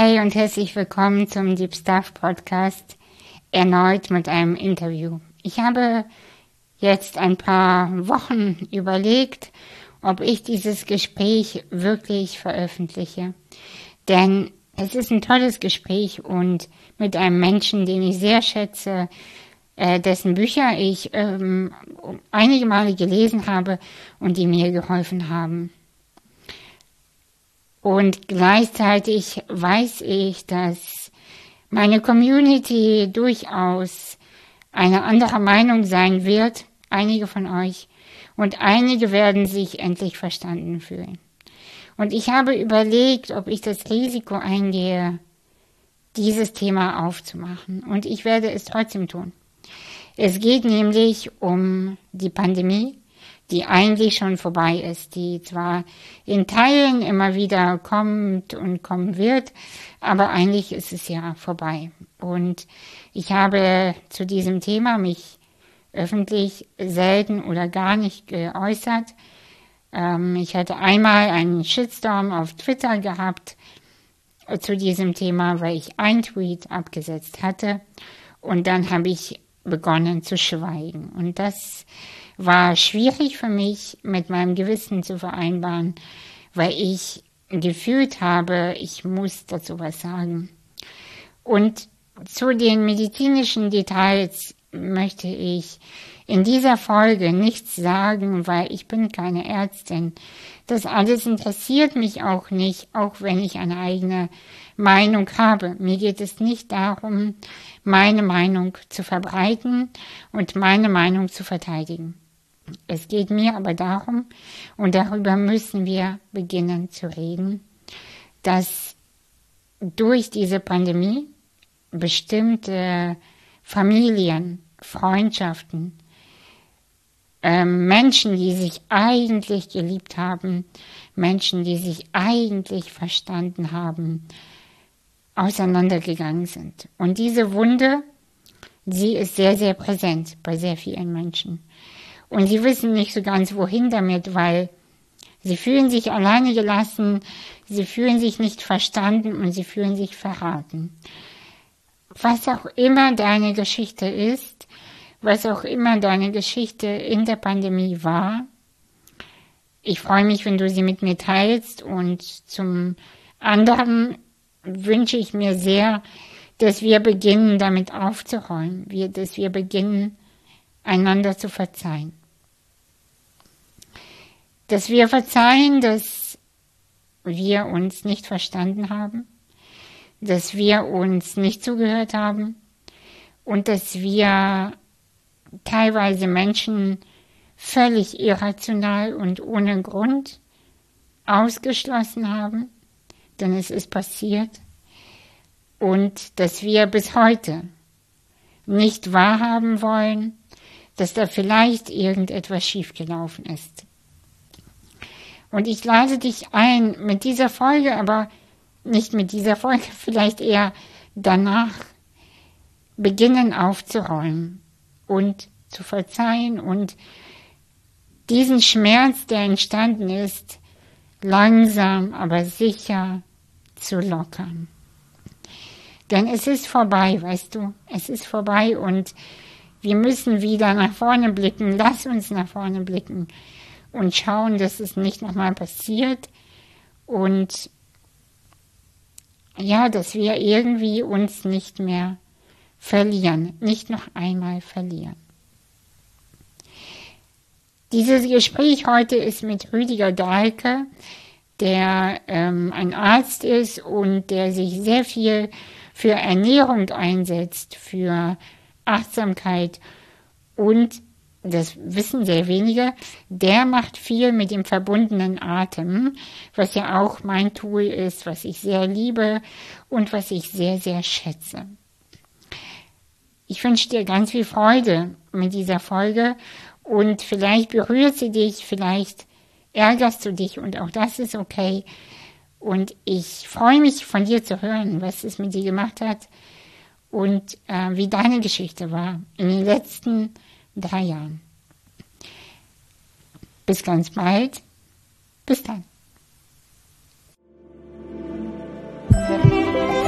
Hey und herzlich willkommen zum Deep Stuff Podcast, erneut mit einem Interview. Ich habe jetzt ein paar Wochen überlegt, ob ich dieses Gespräch wirklich veröffentliche. Denn es ist ein tolles Gespräch und mit einem Menschen, den ich sehr schätze, dessen Bücher ich einige Male gelesen habe und die mir geholfen haben. Und gleichzeitig weiß ich, dass meine Community durchaus eine andere Meinung sein wird, einige von euch, und einige werden sich endlich verstanden fühlen. Und ich habe überlegt, ob ich das Risiko eingehe, dieses Thema aufzumachen. Und ich werde es trotzdem tun. Es geht nämlich um die Pandemie, die eigentlich schon vorbei ist, die zwar in Teilen immer wieder kommt und kommen wird, aber eigentlich ist es ja vorbei. Und ich habe zu diesem Thema mich öffentlich selten oder gar nicht geäußert. Ich hatte einmal einen Shitstorm auf Twitter gehabt zu diesem Thema, weil ich einen Tweet abgesetzt hatte und dann habe ich begonnen zu schweigen. Und das war schwierig für mich, mit meinem Gewissen zu vereinbaren, weil ich gefühlt habe, ich muss dazu was sagen. Und zu den medizinischen Details möchte ich in dieser Folge nichts sagen, weil ich bin keine Ärztin. Das alles interessiert mich auch nicht, auch wenn ich eine eigene Meinung habe. Mir geht es nicht darum, meine Meinung zu verbreiten und meine Meinung zu verteidigen. Es geht mir aber darum, und darüber müssen wir beginnen zu reden, dass durch diese Pandemie bestimmte Familien, Freundschaften, Menschen, die sich eigentlich geliebt haben, Menschen, die sich eigentlich verstanden haben, auseinandergegangen sind. Und diese Wunde, sie ist sehr, sehr präsent bei sehr vielen Menschen. Und sie wissen nicht so ganz, wohin damit, weil sie fühlen sich alleine gelassen, sie fühlen sich nicht verstanden und sie fühlen sich verraten. Was auch immer deine Geschichte ist, was auch immer deine Geschichte in der Pandemie war, ich freue mich, wenn du sie mit mir teilst, und zum anderen wünsche ich mir sehr, dass wir beginnen, damit aufzuräumen, dass wir beginnen, einander zu verzeihen. Dass wir verzeihen, dass wir uns nicht verstanden haben, dass wir uns nicht zugehört haben und dass wir teilweise Menschen völlig irrational und ohne Grund ausgeschlossen haben, denn es ist passiert, und dass wir bis heute nicht wahrhaben wollen, dass da vielleicht irgendetwas schiefgelaufen ist. Und ich lade dich ein, mit dieser Folge, aber nicht mit dieser Folge, vielleicht eher danach, beginnen aufzuräumen und zu verzeihen und diesen Schmerz, der entstanden ist, langsam, aber sicher zu lockern. Denn es ist vorbei, weißt du, es ist vorbei und wir müssen wieder nach vorne blicken. Lass uns nach vorne blicken und schauen, dass es nicht nochmal passiert und ja, dass wir irgendwie uns nicht mehr verlieren, nicht noch einmal verlieren. Dieses Gespräch heute ist mit Rüdiger Dahlke, der ein Arzt ist und der sich sehr viel für Ernährung einsetzt, für Achtsamkeit, und das wissen sehr wenige, der macht viel mit dem verbundenen Atem, was ja auch mein Tool ist, was ich sehr liebe und was ich sehr, sehr schätze. Ich wünsche dir ganz viel Freude mit dieser Folge und vielleicht berührt sie dich, vielleicht ärgerst du dich und auch das ist okay. Und ich freue mich, von dir zu hören, was es mit dir gemacht hat und wie deine Geschichte war in den letzten 3 Jahren. Bis ganz bald. Bis dann.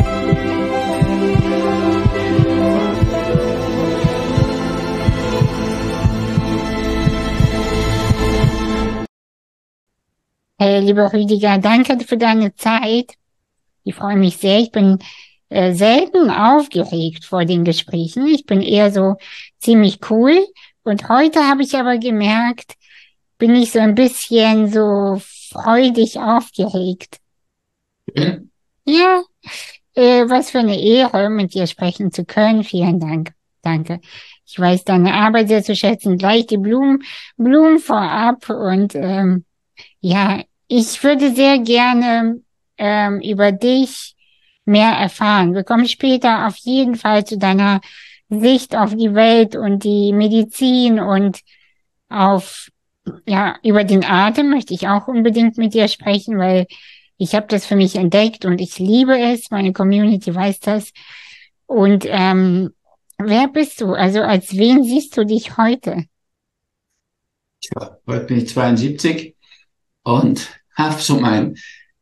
Hey, lieber Rüdiger, danke für deine Zeit. Ich freue mich sehr. Ich bin selten aufgeregt vor den Gesprächen. Ich bin eher so ziemlich cool. Und heute habe ich aber gemerkt, bin ich so ein bisschen so freudig aufgeregt. Schön. Ja, was für eine Ehre, mit dir sprechen zu können. Vielen Dank. Danke. Ich weiß deine Arbeit sehr zu schätzen. Gleich die Blumen vorab. Und ja, ich würde sehr gerne über dich mehr erfahren. Wir kommen später auf jeden Fall zu deiner Sicht auf die Welt und die Medizin und auf, ja, über den Atem möchte ich auch unbedingt mit dir sprechen, weil ich habe das für mich entdeckt und ich liebe es. Meine Community weiß das. Und wer bist du? Also als wen siehst du dich heute? Ja, heute bin ich 72 und habe so mein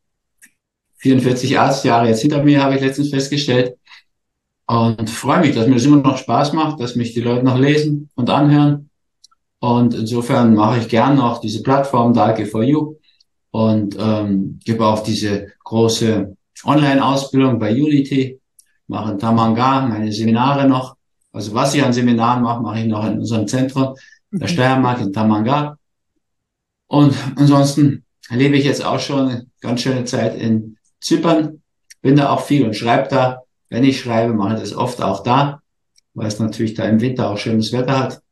44 Arztjahre jetzt hinter mir, habe ich letztens festgestellt. Und freue mich, dass mir das immer noch Spaß macht, dass mich die Leute noch lesen und anhören. Und insofern mache ich gern noch diese Plattform Dalke for You und gebe auch diese große Online-Ausbildung bei Unity, mache in Tamanga meine Seminare noch. Also was ich an Seminaren mache, mache ich noch in unserem Zentrum der Mhm. Steiermark in Tamanga. Und ansonsten lebe ich jetzt auch schon eine ganz schöne Zeit in Zypern, bin da auch viel und schreibe da. Wenn ich schreibe, mache ich das oft auch da, weil es natürlich da im Winter auch schönes Wetter hat.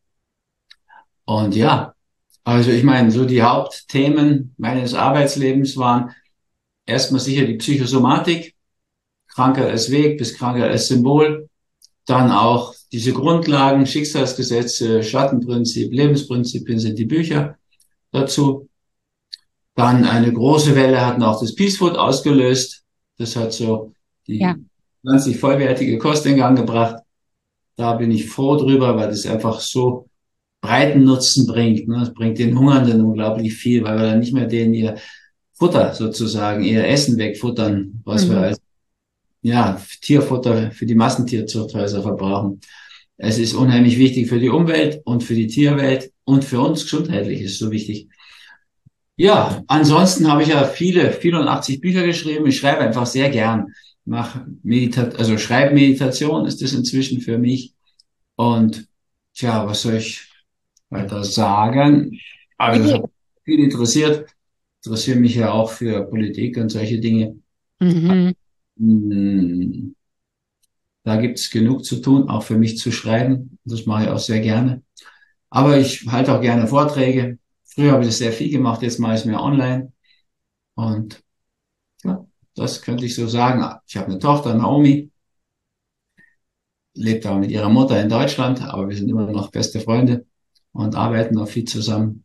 Und ja, also ich meine, so die Hauptthemen meines Arbeitslebens waren erstmal sicher die Psychosomatik, Krankheit als Weg bis Krankheit als Symbol, dann auch diese Grundlagen, Schicksalsgesetze, Schattenprinzip, Lebensprinzipien sind die Bücher dazu. Dann eine große Welle hat noch das Peace Food ausgelöst. Das hat so Ja. die pflanzlich vollwertige Kost in Gang gebracht. Da bin ich froh drüber, weil das einfach so breiten Nutzen bringt. Ne? Es bringt den Hungernden unglaublich viel, weil wir dann nicht mehr denen ihr Futter sozusagen, ihr Essen wegfuttern, was wir Mhm. als ja, Tierfutter für die Massentierzuchthäuser verbrauchen. Es ist unheimlich wichtig für die Umwelt und für die Tierwelt und für uns gesundheitlich ist es so wichtig. Ja, ansonsten habe ich ja 84 Bücher geschrieben. Ich schreibe einfach sehr gern. Also Schreibmeditation ist das inzwischen für mich. Und tja, was soll ich weiter sagen? Also es Wie, hat viel interessiert. Interessiere mich ja auch für Politik und solche Dinge. mhm. Hm, Da gibt es genug zu tun, auch für mich zu schreiben. Das mache ich auch sehr gerne. Aber ich halte auch gerne Vorträge. Früher habe ich das sehr viel gemacht, jetzt mache ich es mehr online. Und ja, das könnte ich so sagen. Ich habe eine Tochter, Naomi, lebt aber mit ihrer Mutter in Deutschland, aber wir sind immer noch beste Freunde und arbeiten noch viel zusammen.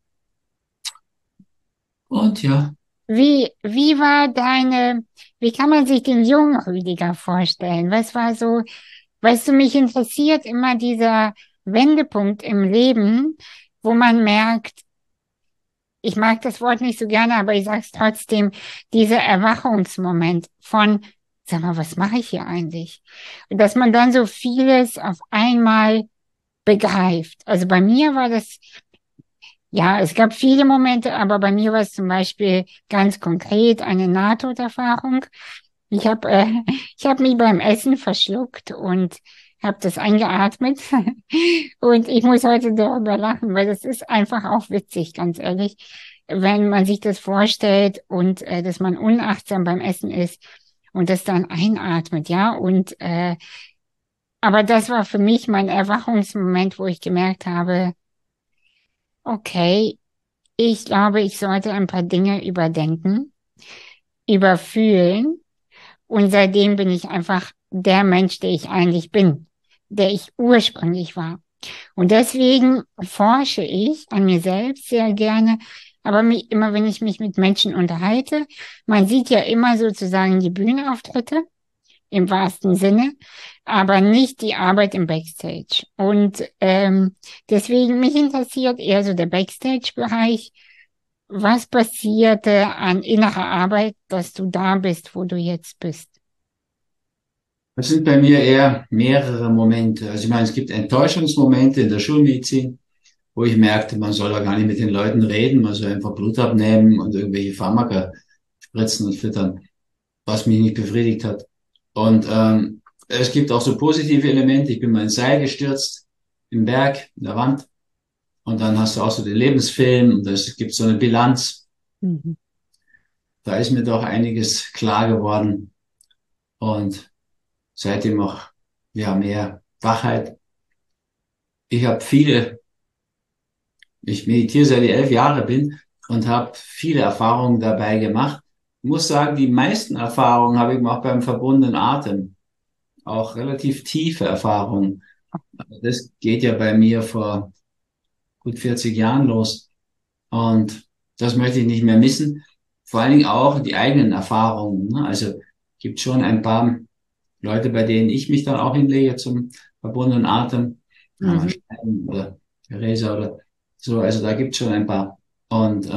Und ja, Wie war wie kann man sich den jungen Rüdiger vorstellen? Was war so, weißt du, mich interessiert immer dieser Wendepunkt im Leben, wo man merkt, ich mag das Wort nicht so gerne, aber ich sage es trotzdem, dieser Erwachungsmoment von, sag mal, was mache ich hier eigentlich? Und dass man dann so vieles auf einmal begreift. Also bei mir war das, ja, es gab viele Momente, aber bei mir war es zum Beispiel ganz konkret eine Nahtoderfahrung. Ich habe ich hab mich beim Essen verschluckt und habe das eingeatmet. Und ich muss heute darüber lachen, weil das ist einfach auch witzig, ganz ehrlich, wenn man sich das vorstellt und dass man unachtsam beim Essen ist und das dann einatmet, ja. Und aber das war für mich mein Erwachungsmoment, wo ich gemerkt habe, okay, ich glaube, ich sollte ein paar Dinge überdenken, überfühlen. Und seitdem bin ich einfach der Mensch, der ich eigentlich bin, der ich ursprünglich war. Und deswegen forsche ich an mir selbst sehr gerne, aber immer wenn ich mich mit Menschen unterhalte, man sieht ja immer sozusagen die Bühnenauftritte im wahrsten Sinne, aber nicht die Arbeit im Backstage. Und deswegen mich interessiert eher so der Backstage-Bereich. Was passierte an innerer Arbeit, dass du da bist, wo du jetzt bist? das sind bei mir eher mehrere Momente. Also ich meine, es gibt Enttäuschungsmomente in der Schulmedizin. wo ich merkte, man soll da gar nicht mit den Leuten reden, man soll einfach Blut abnehmen und irgendwelche Pharmaka spritzen und füttern, was mich nicht befriedigt hat. Und es gibt auch so positive Elemente. Ich bin mal ins Seil gestürzt, im Berg, in der Wand. Und dann hast du auch so den Lebensfilm und es gibt so eine Bilanz. Mhm. Da ist mir doch einiges klar geworden und seitdem auch ja mehr Wachheit. Ich habe ich meditiere seit ich 11 Jahre bin und habe viele Erfahrungen dabei gemacht. Ich muss sagen, die meisten Erfahrungen habe ich gemacht beim verbundenen Atem. Auch relativ tiefe Erfahrungen. Das geht ja bei mir vor gut 40 Jahren los. Und das möchte ich nicht mehr missen. Vor allen Dingen auch die eigenen Erfahrungen. Ne? Also gibt schon ein paar Leute, bei denen ich mich dann auch hinlege zum verbundenen Atem. Hermann Mhm. Stein oder Theresa oder so. Also da gibt es schon ein paar. Und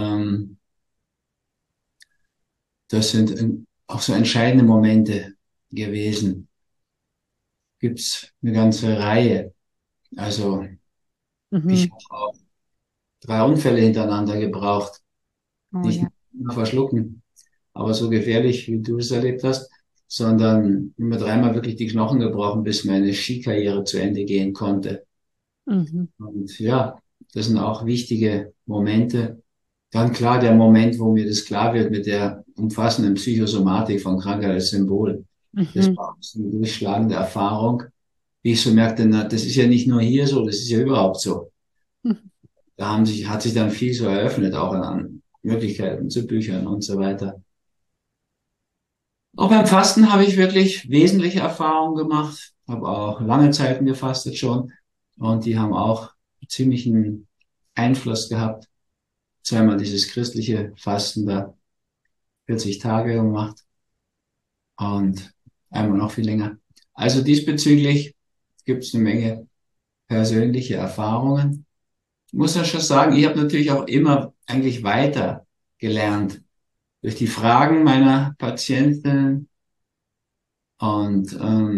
das sind auch so entscheidende Momente gewesen. Gibt's eine ganze Reihe. Also ich Mhm. habe auch 3 Unfälle hintereinander gebraucht. Oh Nicht ja. nur verschlucken, aber so gefährlich, wie du es erlebt hast, sondern immer 3-mal wirklich die Knochen gebrochen, bis meine Skikarriere zu Ende gehen konnte. Mhm. Und ja, das sind auch wichtige Momente. Dann klar der Moment, wo mir das klar wird mit der umfassenden Psychosomatik von Krankheit als Symbol. Das Mhm. war so eine durchschlagende Erfahrung, wie ich so merkte, na, das ist ja nicht nur hier so, das ist ja überhaupt so. Mhm. Hat sich dann viel so eröffnet, auch an Möglichkeiten zu Büchern und so weiter. Auch beim Fasten habe ich wirklich wesentliche Erfahrungen gemacht, habe auch lange Zeiten gefastet schon und die haben auch ziemlichen Einfluss gehabt. 2-mal dieses christliche Fasten da 40 Tage gemacht und einmal noch viel länger. Also diesbezüglich gibt es eine Menge persönliche Erfahrungen. Ich muss ja schon sagen, ich habe natürlich auch immer eigentlich weiter gelernt durch die Fragen meiner Patienten und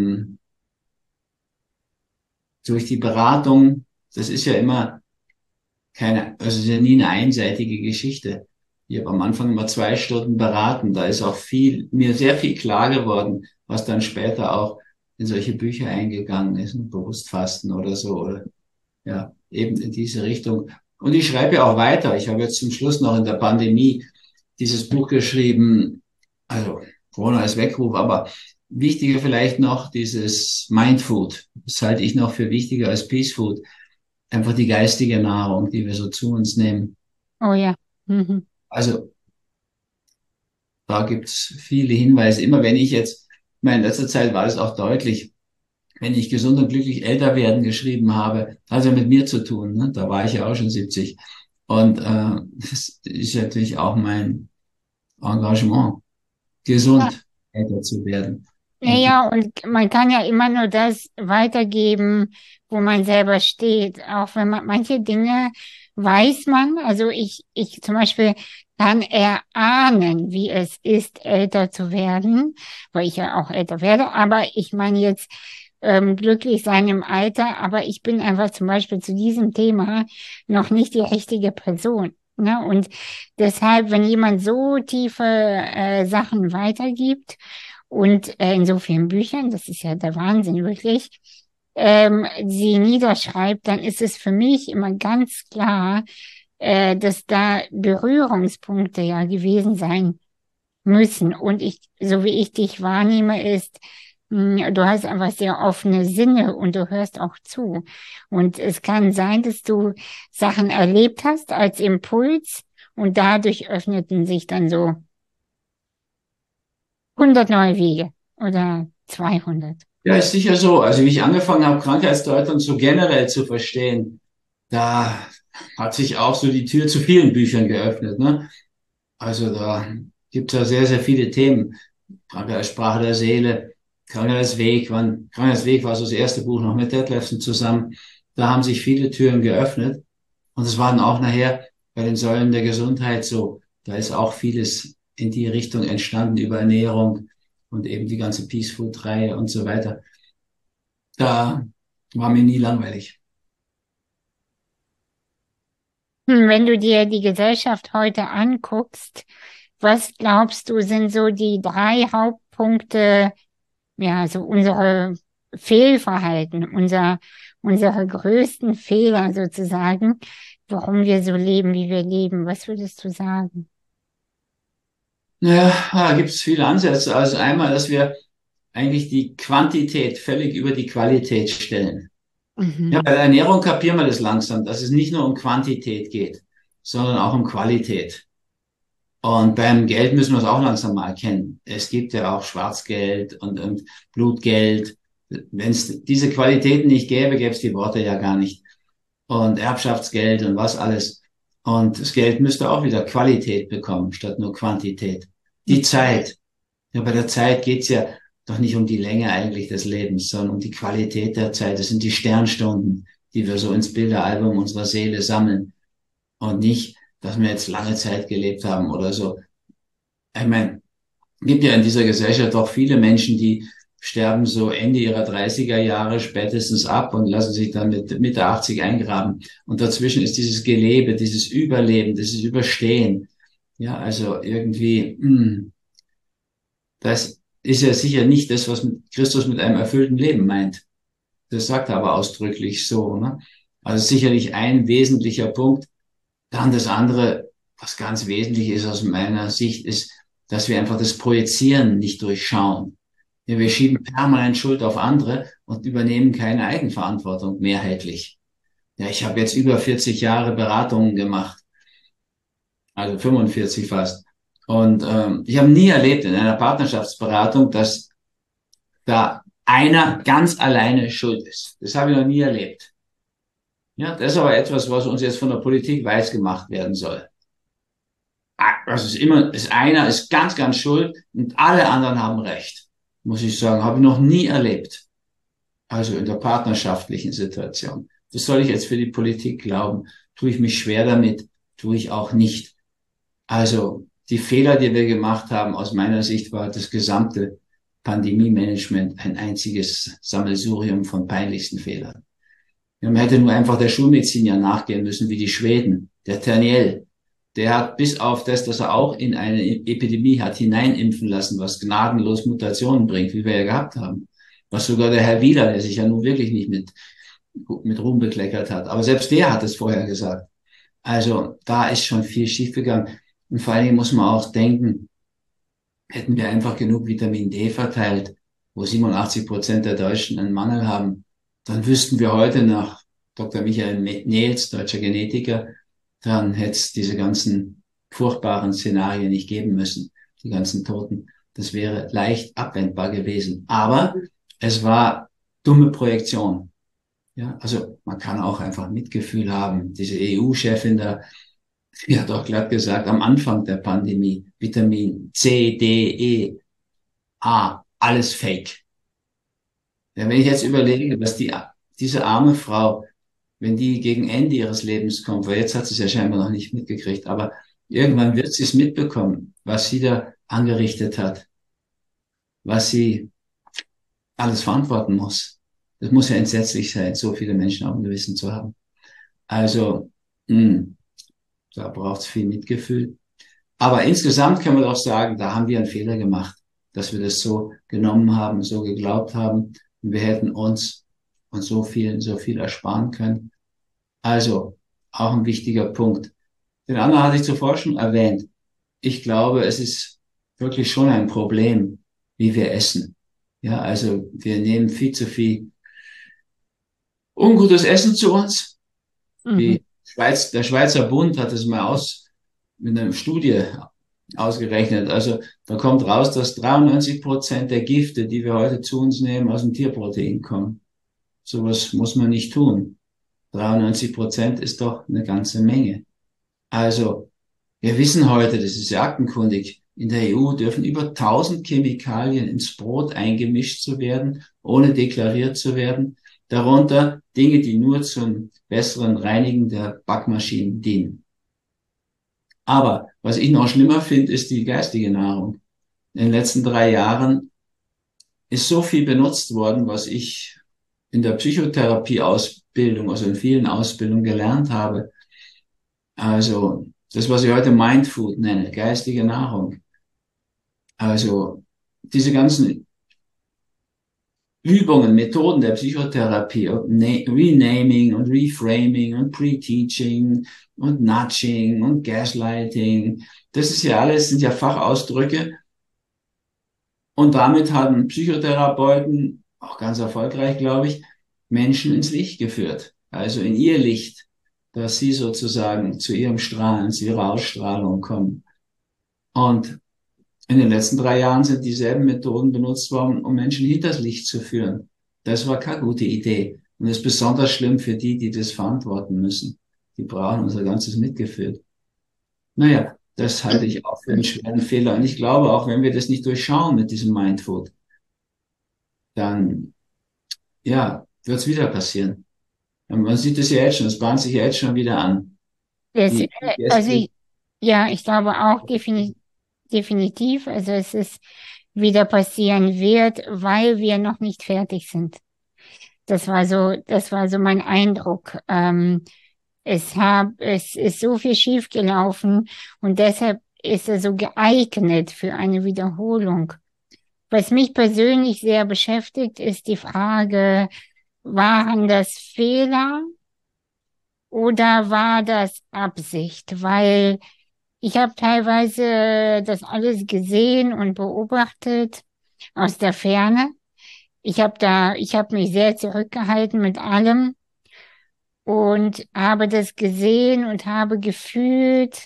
durch die Beratung. Das ist ja immer also es ist ja nie eine einseitige Geschichte. Ich habe am Anfang immer 2 Stunden beraten. Da ist auch mir sehr viel klar geworden, was dann später auch in solche Bücher eingegangen ist, ein Bewusstfasten oder so, oder ja, eben in diese Richtung. Und ich schreibe ja auch weiter. Ich habe jetzt zum Schluss noch in der Pandemie dieses Buch geschrieben, also Corona als Weckruf, aber wichtiger vielleicht noch dieses Mindfood. Das halte ich noch für wichtiger als Peace Food. Einfach die geistige Nahrung, die wir so zu uns nehmen. Oh ja. Mhm. Also da gibt's viele Hinweise. Immer wenn ich jetzt, ich meine, in letzter Zeit war es auch deutlich, wenn ich gesund und glücklich älter werden geschrieben habe, hat es ja mit mir zu tun. Ne? Da war ich ja auch schon 70. Und das ist natürlich auch mein Engagement, gesund älter zu werden. Und Naja, und man kann ja immer nur das weitergeben, wo man selber steht. Auch wenn man manche Dinge weiß man, also ich zum Beispiel kann erahnen, wie es ist, älter zu werden, weil ich ja auch älter werde. Aber ich meine jetzt glücklich sein im Alter, aber ich bin einfach zum Beispiel zu diesem Thema noch nicht die richtige Person. Ne? Und deshalb, wenn jemand so tiefe Sachen weitergibt, und in so vielen Büchern, das ist ja der Wahnsinn wirklich, sie niederschreibt, dann ist es für mich immer ganz klar, dass da Berührungspunkte ja gewesen sein müssen. Und so wie ich dich wahrnehme, ist, du hast einfach sehr offene Sinne und du hörst auch zu. Und es kann sein, dass du Sachen erlebt hast als Impuls und dadurch öffneten sich dann so 100 neue Wege oder 200. ja, ist sicher so. Also wie ich angefangen habe, Krankheitsdeutung so generell zu verstehen, da hat sich auch so die Tür zu vielen Büchern geöffnet. Ne? Also da gibt es ja sehr, sehr viele Themen. Sprache der Seele, Krankheitsweg war so das erste Buch noch mit Detlefsen zusammen. Da haben sich viele Türen geöffnet. Und es waren auch nachher bei den Säulen der Gesundheit so. Da ist auch vieles in die Richtung entstanden über Ernährung und eben die ganze Peace Food Reihe und so weiter. Da war mir nie langweilig. Wenn du dir die Gesellschaft heute anguckst, was glaubst du, sind so die drei Hauptpunkte, ja, so unsere Fehlverhalten, unsere größten Fehler sozusagen, warum wir so leben, wie wir leben? Was würdest du sagen? Ja, da gibt es viele Ansätze. Also einmal, dass wir eigentlich die Quantität völlig über die Qualität stellen. Ja, Mhm. bei der Ernährung kapieren wir das langsam, dass es nicht nur um Quantität geht, sondern auch um Qualität. Und beim Geld müssen wir es auch langsam mal erkennen. Es gibt ja auch Schwarzgeld und Blutgeld. Wenn es diese Qualitäten nicht gäbe, gäbe es die Worte ja gar nicht. Und Erbschaftsgeld und was alles. Und das Geld müsste auch wieder Qualität bekommen, statt nur Quantität. Die Zeit. Ja, bei der Zeit geht's ja doch nicht um die Länge eigentlich des Lebens, sondern um die Qualität der Zeit. Das sind die Sternstunden, die wir so ins Bilderalbum unserer Seele sammeln. Und nicht, dass wir jetzt lange Zeit gelebt haben oder so. Ich meine, gibt ja in dieser Gesellschaft auch viele Menschen, die sterben so Ende ihrer 30er Jahre spätestens ab und lassen sich dann mit Mitte 80 eingraben. Und dazwischen ist dieses Gelebe, dieses Überleben, dieses Überstehen. Ja, also irgendwie, das ist ja sicher nicht das, was Christus mit einem erfüllten Leben meint. Das sagt er aber ausdrücklich so, ne? Also sicherlich ein wesentlicher Punkt. Dann das andere, was ganz wesentlich ist aus meiner Sicht, ist, dass wir einfach das Projizieren nicht durchschauen. Ja, wir schieben permanent Schuld auf andere und übernehmen keine Eigenverantwortung mehrheitlich. Ja, ich habe jetzt über 40 Jahre Beratungen gemacht, also 45 fast. Und ich habe nie erlebt in einer Partnerschaftsberatung, dass da einer ganz alleine schuld ist. Das habe ich noch nie erlebt. Ja, das ist aber etwas, was uns jetzt von der Politik weiß gemacht werden soll. Also es ist immer, ist einer ist ganz, ganz schuld und alle anderen haben Recht. Muss ich sagen, habe ich noch nie erlebt. Also in der partnerschaftlichen Situation. Das soll ich jetzt für die Politik glauben. Tue ich mich schwer damit, tue ich auch nicht. Also die Fehler, die wir gemacht haben, aus meiner Sicht war das gesamte Pandemie-Management ein einziges Sammelsurium von peinlichsten Fehlern. Ja, man hätte nur einfach der Schulmedizin ja nachgehen müssen, wie die Schweden. Der Terniel, der hat bis auf das, dass er auch in eine Epidemie hat hineinimpfen lassen, was gnadenlos Mutationen bringt, wie wir ja gehabt haben. Was sogar der Herr Wieler, der sich ja nun wirklich nicht mit Ruhm bekleckert hat. Aber selbst der hat es vorher gesagt. Also da ist schon viel schiefgegangen. Und vor allen Dingen muss man auch denken, hätten wir einfach genug Vitamin D verteilt, wo 87% der Deutschen einen Mangel haben, dann wüssten wir heute nach Dr. Michael Nehls, deutscher Genetiker, dann hätte es diese ganzen furchtbaren Szenarien nicht geben müssen, die ganzen Toten. Das wäre leicht abwendbar gewesen. Aber es war dumme Projektion. Ja, also man kann auch einfach Mitgefühl haben. Diese EU-Chefin da, die hat auch glatt gesagt, am Anfang der Pandemie, Vitamin C, D, E, A, alles Fake. Ja, wenn ich jetzt überlege, was diese arme Frau, wenn die gegen Ende ihres Lebens kommt, weil jetzt hat sie es ja scheinbar noch nicht mitgekriegt, aber irgendwann wird sie es mitbekommen, was sie da angerichtet hat, was sie alles verantworten muss. Das muss ja entsetzlich sein, so viele Menschen auf dem Gewissen zu haben. Also, mh, da braucht es viel Mitgefühl. Aber insgesamt können wir doch sagen, da haben wir einen Fehler gemacht, dass wir das so genommen haben, so geglaubt haben. Und wir hätten uns und so viel ersparen können. Also, auch ein wichtiger Punkt. Den anderen hatte ich zuvor schon erwähnt. Ich glaube, es ist wirklich schon ein Problem, wie wir essen. Ja, also wir nehmen viel zu viel ungutes Essen zu uns. Mhm. Der Schweizer Bund hat es mal mit einer Studie ausgerechnet. Also da kommt raus, dass 93% der Gifte, die wir heute zu uns nehmen, aus dem Tierprotein kommen. Sowas muss man nicht tun. 93% ist doch eine ganze Menge. Also wir wissen heute, das ist ja aktenkundig, in der EU dürfen über 1000 Chemikalien ins Brot eingemischt zu werden, ohne deklariert zu werden. Darunter Dinge, die nur zum besseren Reinigen der Backmaschinen dienen. Aber was ich noch schlimmer finde, ist die geistige Nahrung. In den letzten 3 Jahren ist so viel benutzt worden, was ich in der Psychotherapie-Ausbildung, also in vielen Ausbildungen gelernt habe. Also das, was ich heute Mindfood nenne, geistige Nahrung. Also diese ganzen Übungen, Methoden der Psychotherapie, Renaming und Reframing und Pre-Teaching und Nudging und Gaslighting, das ist ja alles, sind ja Fachausdrücke. Und damit haben Psychotherapeuten, auch ganz erfolgreich, glaube ich, Menschen ins Licht geführt. Also in ihr Licht, dass sie sozusagen zu ihrem Strahlen, zu ihrer Ausstrahlung kommen. Und in den letzten 3 Jahren sind dieselben Methoden benutzt worden, um Menschen hinters Licht zu führen. Das war keine gute Idee. Und das ist besonders schlimm für die, die das verantworten müssen. Die brauchen unser ganzes Mitgefühl. Naja, das halte ich auch für einen schweren Fehler. Und ich glaube, auch wenn wir das nicht durchschauen mit diesem Mindfood, dann, ja, wird es wieder passieren. Und man sieht es ja jetzt schon, es bahnt sich ja jetzt schon wieder an. Das, Die also Gäste, ja, ich glaube auch definitiv, also es ist wieder passieren wird, weil wir noch nicht fertig sind. Das war so mein Eindruck. Es ist so viel schief gelaufen und deshalb ist er so geeignet für eine Wiederholung. Was mich persönlich sehr beschäftigt, ist die Frage, waren das Fehler oder war das Absicht? Weil ich habe teilweise das alles gesehen und beobachtet aus der Ferne. Ich habe mich sehr zurückgehalten mit allem und habe das gesehen und habe gefühlt,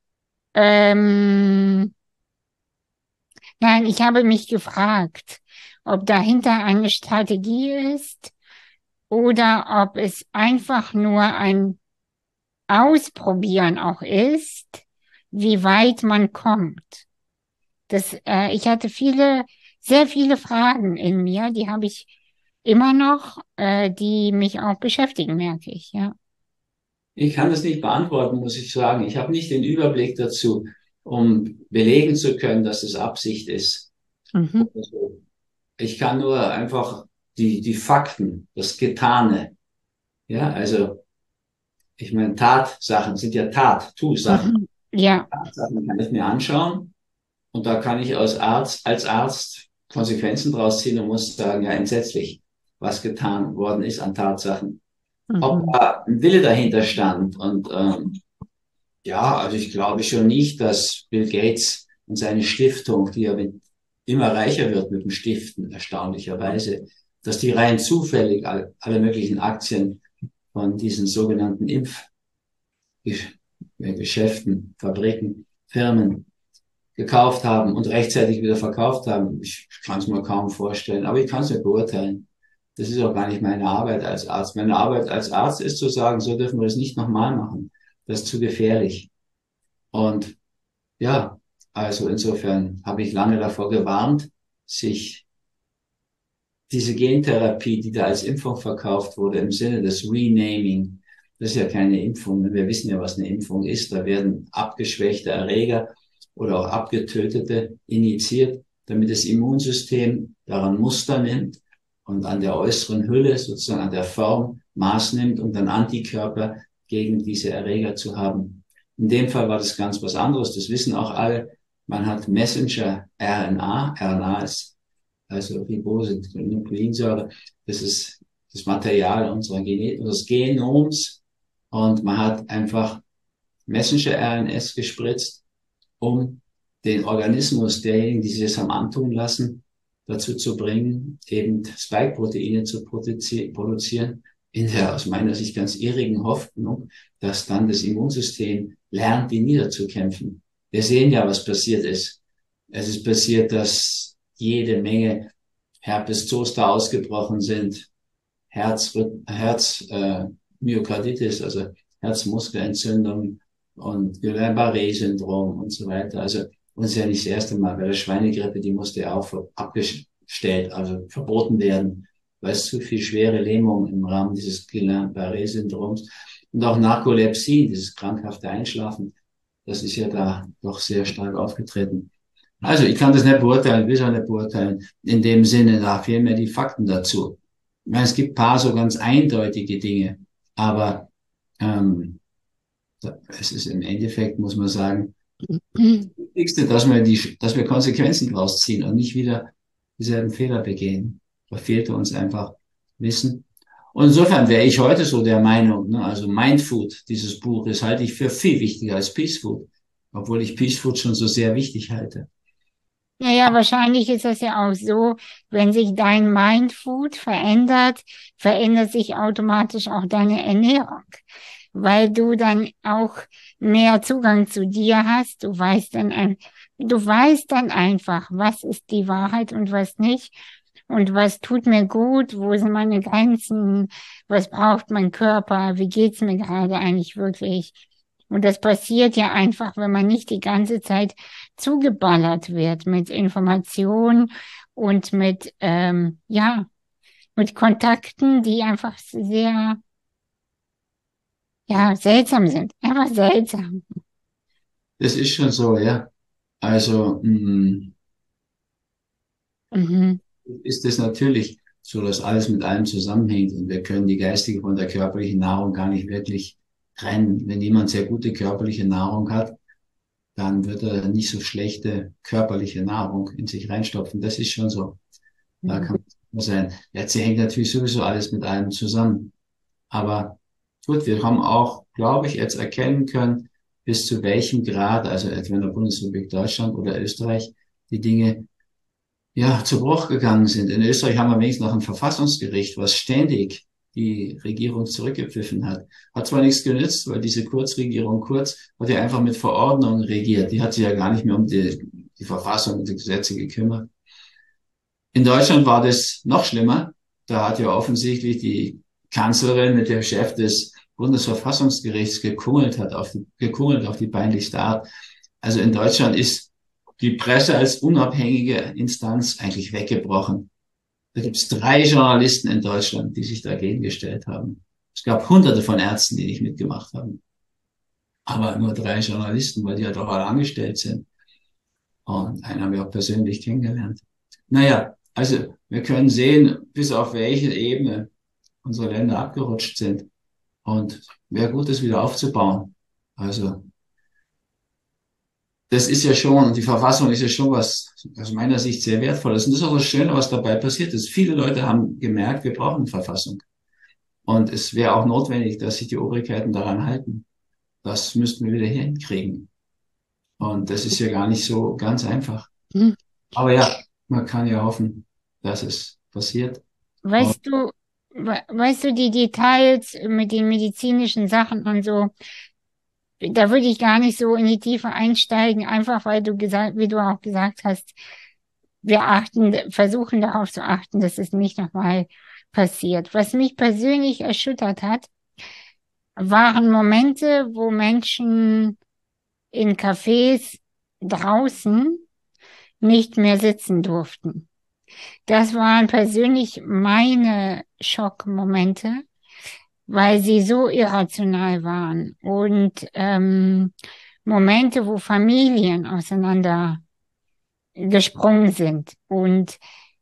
ähm, nein, ich habe mich gefragt, ob dahinter eine Strategie ist oder ob es einfach nur ein Ausprobieren auch ist, wie weit man kommt. Ich hatte sehr viele Fragen in mir, die habe ich immer noch, die mich auch beschäftigen, merke ich, ja. ich kann das nicht beantworten, muss ich sagen. Ich habe nicht den Überblick dazu, um belegen zu können, dass es Absicht ist. Mhm. Also, ich kann nur einfach die Fakten, das Getane, ja, also ich meine, Tatsachen sind ja Tu-Sachen. Mhm. Ja. Tatsachen kann ich mir anschauen und da kann ich als Arzt Konsequenzen draus ziehen und muss sagen, ja, entsetzlich, was getan worden ist an Tatsachen. Ob Mhm. da ein Wille dahinter stand und ja, also ich glaube schon nicht, dass Bill Gates und seine Stiftung, die ja immer reicher wird mit dem Stiften, erstaunlicherweise, dass die rein zufällig alle möglichen Aktien von diesen sogenannten Impfgeschäften, Fabriken, Firmen gekauft haben und rechtzeitig wieder verkauft haben. Ich kann es mir kaum vorstellen, aber ich kann es nicht beurteilen. Das ist auch gar nicht meine Arbeit als Arzt. Meine Arbeit als Arzt ist zu sagen, so dürfen wir das nicht nochmal machen. Das ist zu gefährlich. Und ja, also insofern habe ich lange davor gewarnt, sich diese Gentherapie, die da als Impfung verkauft wurde, im Sinne des Renaming, das ist ja keine Impfung. Wir wissen ja, was eine Impfung ist. Da werden abgeschwächte Erreger oder auch abgetötete injiziert, damit das Immunsystem daran Muster nimmt und an der äußeren Hülle, sozusagen an der Form, Maß nimmt, um dann Antikörper gegen diese Erreger zu haben. In dem Fall war das ganz was anderes. Das wissen auch alle. Man hat Messenger-RNA. RNA ist also Ribose, Nukleinsäure, das ist das Material unseres Genoms. Und man hat einfach Messenger-RNS gespritzt, um den Organismus derjenigen, die sich das haben antun lassen, dazu zu bringen, eben Spike-Proteine zu produzieren, in der aus meiner Sicht ganz irrigen Hoffnung, dass dann das Immunsystem lernt, die niederzukämpfen. Wir sehen ja, was passiert ist. Es ist passiert, dass jede Menge Herpes Zoster ausgebrochen sind, Myokarditis, also Herzmuskelentzündung und Guillain-Barré-Syndrom und so weiter. Also, und es ist ja nicht das erste Mal. Bei der Schweinegrippe, die musste ja auch abgestellt, also verboten werden, weil es zu viel schwere Lähmung im Rahmen dieses Guillain-Barré-Syndroms und auch Narkolepsie, dieses krankhafte Einschlafen, das ist ja da doch sehr stark aufgetreten. Also ich kann das nicht beurteilen, will es auch nicht beurteilen. In dem Sinne, da fehlen mir die Fakten dazu. Ich meine, es gibt ein paar so ganz eindeutige Dinge, aber ähm, Es ist im Endeffekt, muss man sagen, Mhm. das Wichtigste, dass wir Konsequenzen draus ziehen und nicht wieder dieselben Fehler begehen. Da fehlte uns einfach Wissen. Und insofern wäre ich heute so der Meinung, ne, also Mindfood, dieses Buch, das halte ich für viel wichtiger als Peace Food, obwohl ich Peace Food schon so sehr wichtig halte. Naja, wahrscheinlich ist das ja auch so, wenn sich dein Mindfood verändert, verändert sich automatisch auch deine Ernährung, weil du dann auch mehr Zugang zu dir hast. Du weißt dann einfach, was ist die Wahrheit und was nicht und was tut mir gut, wo sind meine Grenzen, was braucht mein Körper, wie geht's mir gerade eigentlich wirklich. Und das passiert ja einfach, wenn man nicht die ganze Zeit zugeballert wird mit Informationen und ja, mit Kontakten, die einfach sehr, ja, seltsam sind. Einfach seltsam. Das ist schon so, ja. Also, Mhm. ist es natürlich so, dass alles mit allem zusammenhängt und wir können die geistige von der körperlichen Nahrung gar nicht wirklich trennen. Wenn jemand sehr gute körperliche Nahrung hat, dann wird er nicht so schlechte körperliche Nahrung in sich reinstopfen. Das ist schon so. Da Mhm. kann man sein. Jetzt hängt natürlich sowieso alles mit allem zusammen. Aber gut, wir haben auch, glaube ich, jetzt erkennen können, bis zu welchem Grad, also etwa in der Bundesrepublik Deutschland oder Österreich, die Dinge ja zu Bruch gegangen sind. In Österreich haben wir wenigstens noch ein Verfassungsgericht, was ständig die Regierung zurückgepfiffen hat. Hat zwar nichts genützt, weil diese Kurzregierung Kurz hat ja einfach mit Verordnungen regiert. Die hat sich ja gar nicht mehr um die Verfassung und die Gesetze gekümmert. In Deutschland war das noch schlimmer. Da hat ja offensichtlich die Kanzlerin mit dem Chef des Bundesverfassungsgerichts gekungelt auf die peinlichste Art. Also in Deutschland ist die Presse als unabhängige Instanz eigentlich weggebrochen. Da gibt es 3 Journalisten in Deutschland, die sich dagegen gestellt haben. Es gab hunderte von Ärzten, die nicht mitgemacht haben. Aber nur 3 Journalisten, weil die ja doch alle angestellt sind. Und einen haben wir auch persönlich kennengelernt. Naja, also wir können sehen, bis auf welche Ebene unsere Länder abgerutscht sind. Und wäre gut, das wieder aufzubauen. Also das ist ja schon, die Verfassung ist ja schon was aus meiner Sicht sehr Wertvolles. Und das ist auch das Schöne, was dabei passiert ist. Viele Leute haben gemerkt, wir brauchen eine Verfassung. Und es wäre auch notwendig, dass sich die Obrigkeiten daran halten. Das müssten wir wieder hinkriegen. Und das ist ja gar nicht so ganz einfach. Mhm. Aber ja, man kann ja hoffen, dass es passiert. Und Weißt du, weißt du, die Details mit den medizinischen Sachen und so, da würde ich gar nicht so in die Tiefe einsteigen, einfach weil wie du auch gesagt hast, versuchen darauf zu achten, dass es nicht nochmal passiert. Was mich persönlich erschüttert hat, waren Momente, wo Menschen in Cafés draußen nicht mehr sitzen durften. Das waren persönlich meine Schockmomente, weil sie so irrational waren und Momente, wo Familien auseinander gesprungen sind. Und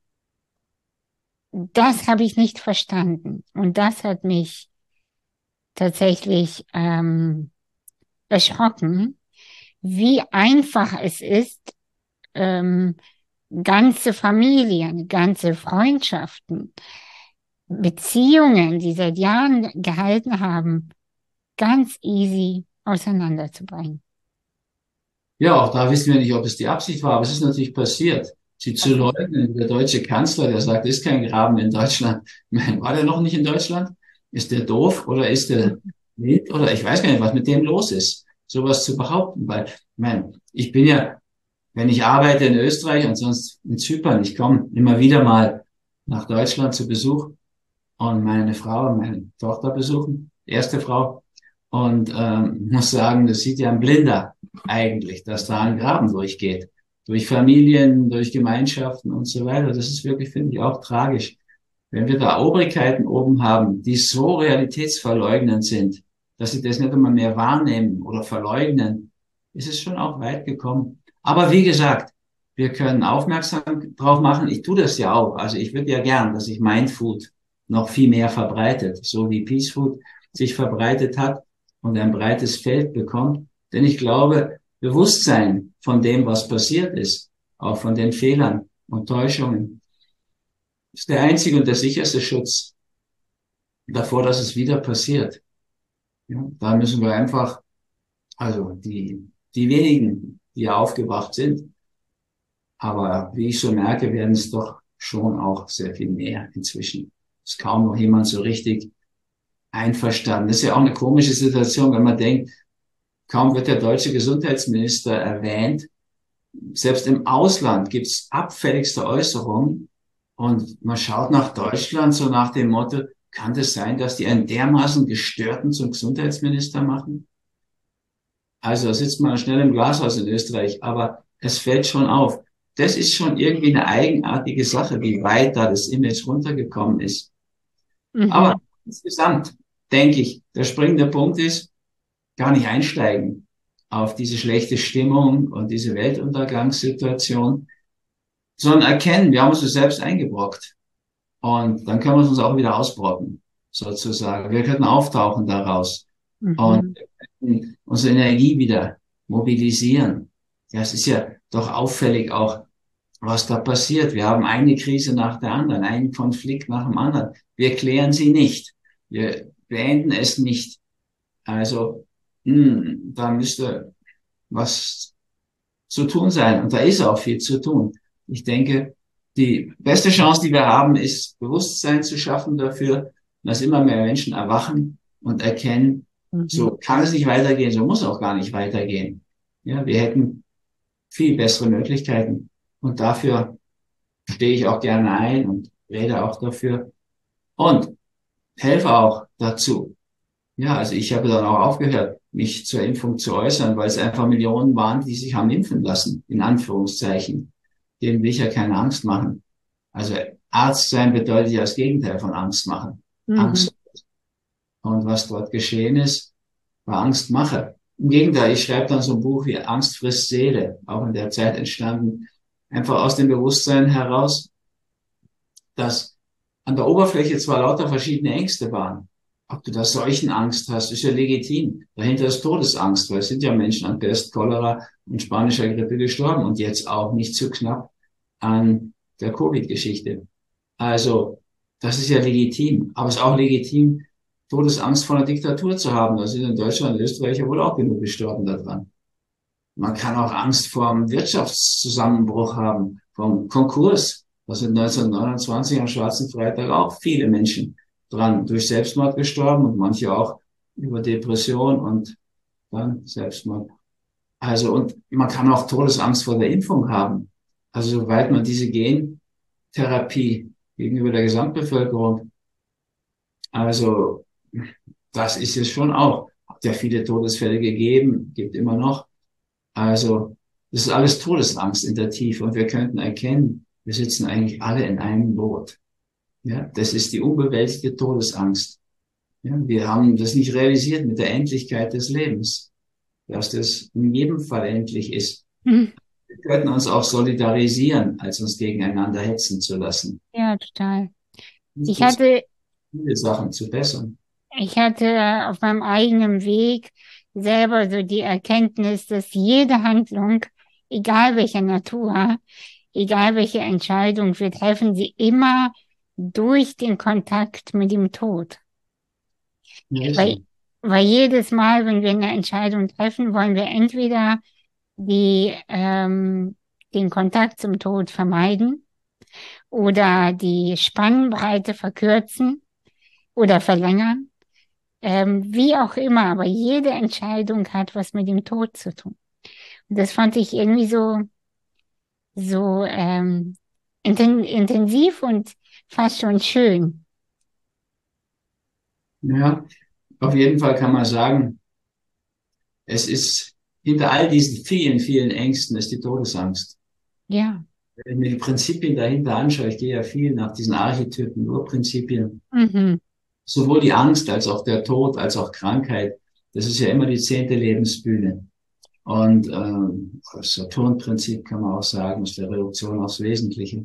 das habe ich nicht verstanden. Und das hat mich tatsächlich erschrocken, wie einfach es ist, ähm, ganze Familien, ganze Freundschaften, Beziehungen, die seit Jahren gehalten haben, ganz easy auseinanderzubringen. ja, auch da wissen wir nicht, ob es die Absicht war, aber es ist natürlich passiert. Sie zu leugnen, der deutsche Kanzler, der sagt, es ist kein Graben in Deutschland. Ich meine, war der noch nicht in Deutschland? Ist der doof oder ist der wild oder ich weiß gar nicht, was mit dem los ist, sowas zu behaupten, weil, ich meine, ich bin ja, wenn ich arbeite in Österreich und sonst in Zypern, ich komme immer wieder mal nach Deutschland zu Besuch und meine Frau und meine Tochter besuchen, erste Frau. Und muss sagen, das sieht ja ein Blinder eigentlich, dass da ein Graben durchgeht. Durch Familien, durch Gemeinschaften und so weiter. Das ist wirklich, finde ich, auch tragisch. Wenn wir da Obrigkeiten oben haben, die so realitätsverleugnend sind, dass sie das nicht einmal mehr wahrnehmen oder verleugnen, ist es schon auch weit gekommen. Aber wie gesagt, wir können aufmerksam drauf machen. Ich tue das ja auch. Also ich würde ja gern, dass sich Mindfood noch viel mehr verbreitet, so wie Peace Food sich verbreitet hat. und ein breites Feld bekommt. Denn ich glaube, Bewusstsein von dem, was passiert ist, auch von den Fehlern und Täuschungen, ist der einzige und der sicherste Schutz davor, dass es wieder passiert. Ja, da müssen wir einfach, also die wenigen, die ja aufgewacht sind, aber wie ich so merke, werden es doch schon auch sehr viel mehr inzwischen. Ist kaum noch jemand so richtig einverstanden. Das ist ja auch eine komische Situation, wenn man denkt, kaum wird der deutsche Gesundheitsminister erwähnt. Selbst im Ausland gibt es abfälligste Äußerungen. Und man schaut nach Deutschland so nach dem Motto, kann das sein, dass die einen dermaßen gestörten zum Gesundheitsminister machen? Also da sitzt man schnell im Glashaus in Österreich, aber es fällt schon auf. Das ist schon irgendwie eine eigenartige Sache, wie weit da das Image runtergekommen ist. Aber Mhm. insgesamt denke ich, der springende Punkt ist, gar nicht einsteigen auf diese schlechte Stimmung und diese Weltuntergangssituation, sondern erkennen, wir haben uns das selbst eingebrockt. Und dann können wir es uns auch wieder ausbrocken, sozusagen. Wir können auftauchen daraus und Mhm. unsere Energie wieder mobilisieren. Ja, es ist ja doch auffällig auch, was da passiert. Wir haben eine Krise nach der anderen, einen Konflikt nach dem anderen. Wir klären sie nicht. Wir beenden es nicht. Also, da müsste was zu tun sein. Und da ist auch viel zu tun. Ich denke, die beste Chance, die wir haben, ist Bewusstsein zu schaffen dafür, dass immer mehr Menschen erwachen und erkennen, Mhm. so kann es nicht weitergehen, so muss auch gar nicht weitergehen. Ja, wir hätten viel bessere Möglichkeiten. Und dafür stehe ich auch gerne ein und rede auch dafür und helfe auch dazu. Ja, also ich habe dann auch aufgehört, mich zur Impfung zu äußern, weil es einfach Millionen waren, die sich haben impfen lassen, in Anführungszeichen. Denen will ich ja keine Angst machen. Also Arzt sein bedeutet ja das Gegenteil von Angst machen. Mhm. Angst. Und was dort geschehen ist, war Angstmache. Im Gegenteil, ich schreibe dann so ein Buch wie Angst frisst Seele, auch in der Zeit entstanden, einfach aus dem Bewusstsein heraus, dass an der Oberfläche zwar lauter verschiedene Ängste waren. Ob du da Seuchenangst hast, ist ja legitim. Dahinter ist Todesangst, weil es sind ja Menschen an Pest, Cholera und spanischer Grippe gestorben und jetzt auch nicht zu knapp an der Covid-Geschichte. Also, das ist ja legitim. Aber es ist auch legitim, Todesangst vor einer Diktatur zu haben. Da sind in Deutschland und Österreich ja wohl auch genug gestorben daran. Man kann auch Angst vor dem Wirtschaftszusammenbruch haben, vom Konkurs. Da sind 1929 am Schwarzen Freitag auch viele Menschen dran durch Selbstmord gestorben und manche auch über Depression und dann Selbstmord. Also, und man kann auch Todesangst vor der Impfung haben. Also, soweit man diese Gentherapie gegenüber der Gesamtbevölkerung, also, das ist es schon auch. Hat ja viele Todesfälle gegeben, gibt immer noch. Also, das ist alles Todesangst in der Tiefe und wir könnten erkennen, wir sitzen eigentlich alle in einem Boot. Ja, das ist die unbewältigte Todesangst. Ja, wir haben das nicht realisiert mit der Endlichkeit des Lebens, dass das in jedem Fall endlich ist. Mhm. Wir könnten uns auch solidarisieren, als uns gegeneinander hetzen zu lassen. Ja, total. Es Ich gibt hatte, viele Sachen zu bessern. ich hatte auf meinem eigenen Weg selber so die Erkenntnis, dass jede Handlung, egal welcher Natur, egal welche Entscheidung wir treffen, sie immer durch den Kontakt mit dem Tod. Ja, ist Weil, so. weil jedes Mal, wenn wir eine Entscheidung treffen, wollen wir entweder den Kontakt zum Tod vermeiden oder die Spannbreite verkürzen oder verlängern. Wie auch immer, aber jede Entscheidung hat was mit dem Tod zu tun. Und das fand ich irgendwie so intensiv und fast schon schön. Ja, auf jeden Fall kann man sagen, es ist hinter all diesen vielen, vielen Ängsten ist die Todesangst. Ja. Wenn ich mir die Prinzipien dahinter anschaue, ich gehe ja viel nach diesen Archetypen, Urprinzipien, Mhm. sowohl die Angst als auch der Tod, als auch Krankheit, das ist ja immer die 10. Lebensbühne. Und das Saturn-Prinzip kann man auch sagen, ist der Reduktion aufs Wesentliche.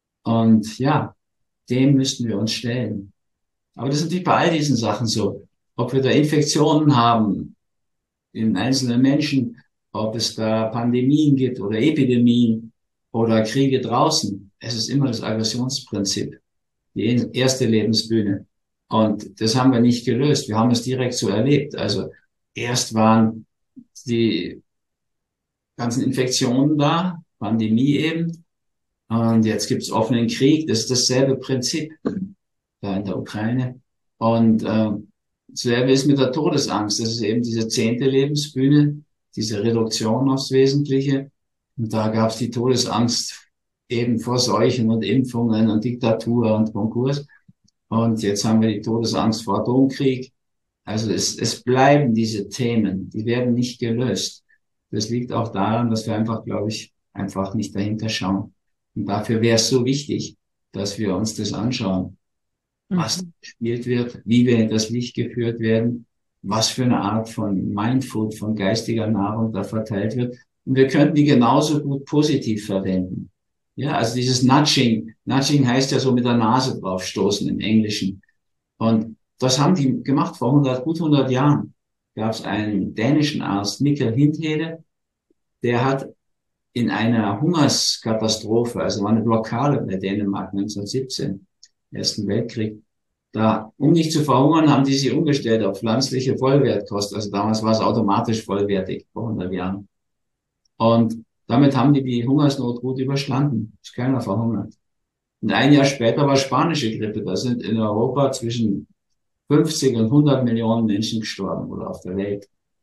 Und ja, dem müssten wir uns stellen. Aber das ist natürlich bei all diesen Sachen so. ob wir da Infektionen haben in einzelnen Menschen, ob es da Pandemien gibt oder Epidemien oder Kriege draußen. Es ist immer das Aggressionsprinzip, die erste Lebensbühne. Und das haben wir nicht gelöst. Wir haben es direkt so erlebt. Also erst waren die ganzen Infektionen da, Pandemie eben. Und jetzt gibt's offenen Krieg. Das ist dasselbe Prinzip da in der Ukraine. Und dasselbe ist mit der Todesangst. Das ist eben diese 10. Lebensbühne, diese Reduktion aufs Wesentliche. Und da gab's die Todesangst eben vor Seuchen und Impfungen und Diktatur und Konkurs. Und jetzt haben wir die Todesangst vor Atomkrieg. Also es bleiben diese Themen, die werden nicht gelöst. Das liegt auch daran, dass wir einfach, glaube ich, einfach nicht dahinter schauen. Und dafür wäre es so wichtig, dass wir uns das anschauen, was Mhm. gespielt wird, wie wir in das Licht geführt werden, was für eine Art von Mindfood, von geistiger Nahrung da verteilt wird. Und wir könnten die genauso gut positiv verwenden. Ja, also dieses Nudging. Nudging heißt ja so mit der Nase draufstoßen im Englischen. Und das haben die gemacht vor gut 100 Jahren. Gab es einen dänischen Arzt, Mikkel Hindhede, der hat in einer Hungerskatastrophe, also war eine Blockade bei Dänemark 1917, Ersten Weltkrieg, da, um nicht zu verhungern, haben die sich umgestellt auf pflanzliche Vollwertkost. Also damals war es automatisch vollwertig, vor 100 Jahren. Und damit haben die Hungersnot gut überstanden. Ist keiner verhungert. Und ein Jahr später war spanische Grippe. Da sind in Europa zwischen 50 und 100 Millionen Menschen gestorben oder auf der Welt.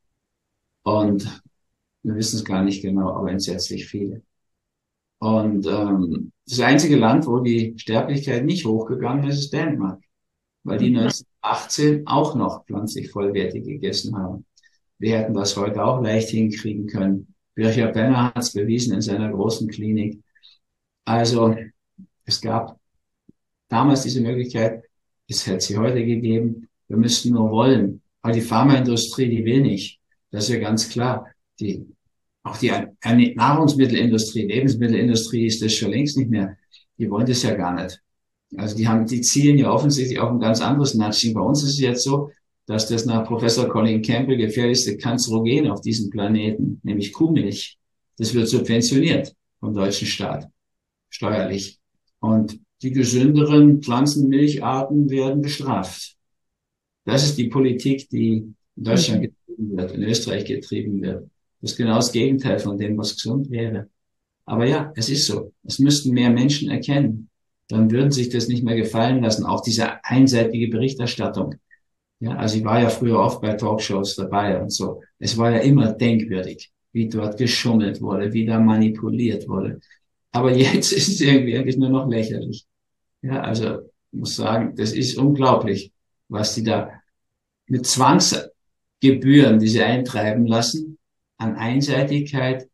Und wir wissen es gar nicht genau, aber entsetzlich viele. Und das einzige Land, wo die Sterblichkeit nicht hochgegangen ist, ist Dänemark, weil die Mhm. 1918 auch noch pflanzlich vollwertig gegessen haben. Wir hätten das heute auch leicht hinkriegen können. Bircher Benner hat es bewiesen in seiner großen Klinik. Also es gab damals diese Möglichkeit, es hätte sie heute gegeben. Wir müssten nur wollen. Aber die Pharmaindustrie, die will nicht. Das ist ja ganz klar. Die, auch die Nahrungsmittelindustrie, Lebensmittelindustrie ist das schon längst nicht mehr. Die wollen das ja gar nicht. Also die zielen ja offensichtlich auf ein ganz anderes Nudging. Bei uns ist es jetzt so, dass das nach Professor Colin Campbell gefährlichste Kanzerogen auf diesem Planeten, nämlich Kuhmilch, das wird subventioniert vom deutschen Staat, steuerlich. Und die gesünderen Pflanzenmilcharten werden bestraft. Das ist die Politik, die in Deutschland Mhm. getrieben wird, in Österreich getrieben wird. Das ist genau das Gegenteil von dem, was gesund wäre. Aber ja, es ist so. Es müssten mehr Menschen erkennen. Dann würden sich das nicht mehr gefallen lassen. Auch diese einseitige Berichterstattung. Ja, also ich war ja früher oft bei Talkshows dabei und so. Es war ja immer denkwürdig, wie dort geschummelt wurde, wie da manipuliert wurde. Aber jetzt ist es irgendwie eigentlich nur noch lächerlich. Ja, also ich muss sagen, das ist unglaublich, was die da mit Zwangsgebühren, die sie eintreiben lassen, an Einseitigkeit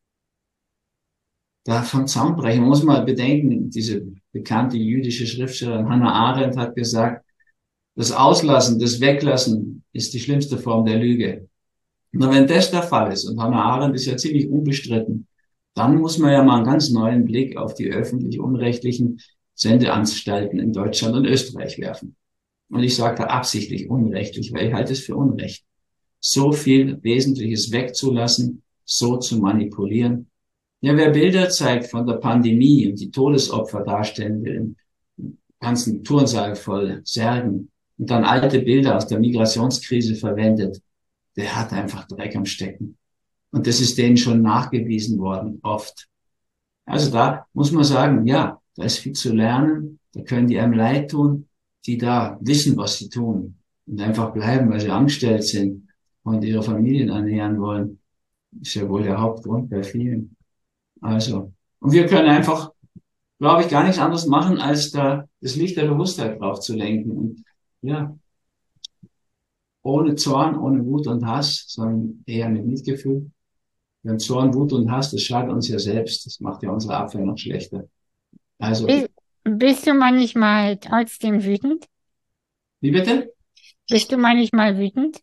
da vom Zaun brechen. Man muss mal bedenken, diese bekannte jüdische Schriftstellerin Hannah Arendt hat gesagt, das Auslassen, das Weglassen ist die schlimmste Form der Lüge. Und wenn das der Fall ist, und Hannah Arendt ist ja ziemlich unbestritten, dann muss man ja mal einen ganz neuen Blick auf die öffentlich-unrechtlichen Sendeanstalten in Deutschland und Österreich werfen. Und ich sage da absichtlich unrechtlich, weil ich halte es für Unrecht. So viel Wesentliches wegzulassen, so zu manipulieren. Ja, wer Bilder zeigt von der Pandemie und die Todesopfer darstellen will, im ganzen Turnsaal voll Särgen und dann alte Bilder aus der Migrationskrise verwendet, der hat einfach Dreck am Stecken. Und das ist denen schon nachgewiesen worden, oft. Also da muss man sagen, ja, da ist viel zu lernen, da können die einem leid tun, die da wissen, was sie tun und einfach bleiben, weil sie angestellt sind und ihre Familien ernähren wollen. Ist ja wohl der Hauptgrund bei vielen. Also, und wir können einfach, glaube ich, gar nichts anderes machen, als da das Licht der Bewusstheit drauf zu lenken. Und ja, ohne Zorn, ohne Wut und Hass, sondern eher mit Mitgefühl. Denn Zorn, Wut und Hass, das schadet uns ja selbst. Das macht ja unsere Abwehr noch schlechter. Also, Bist du manchmal trotzdem wütend? wie bitte? Bist du manchmal wütend?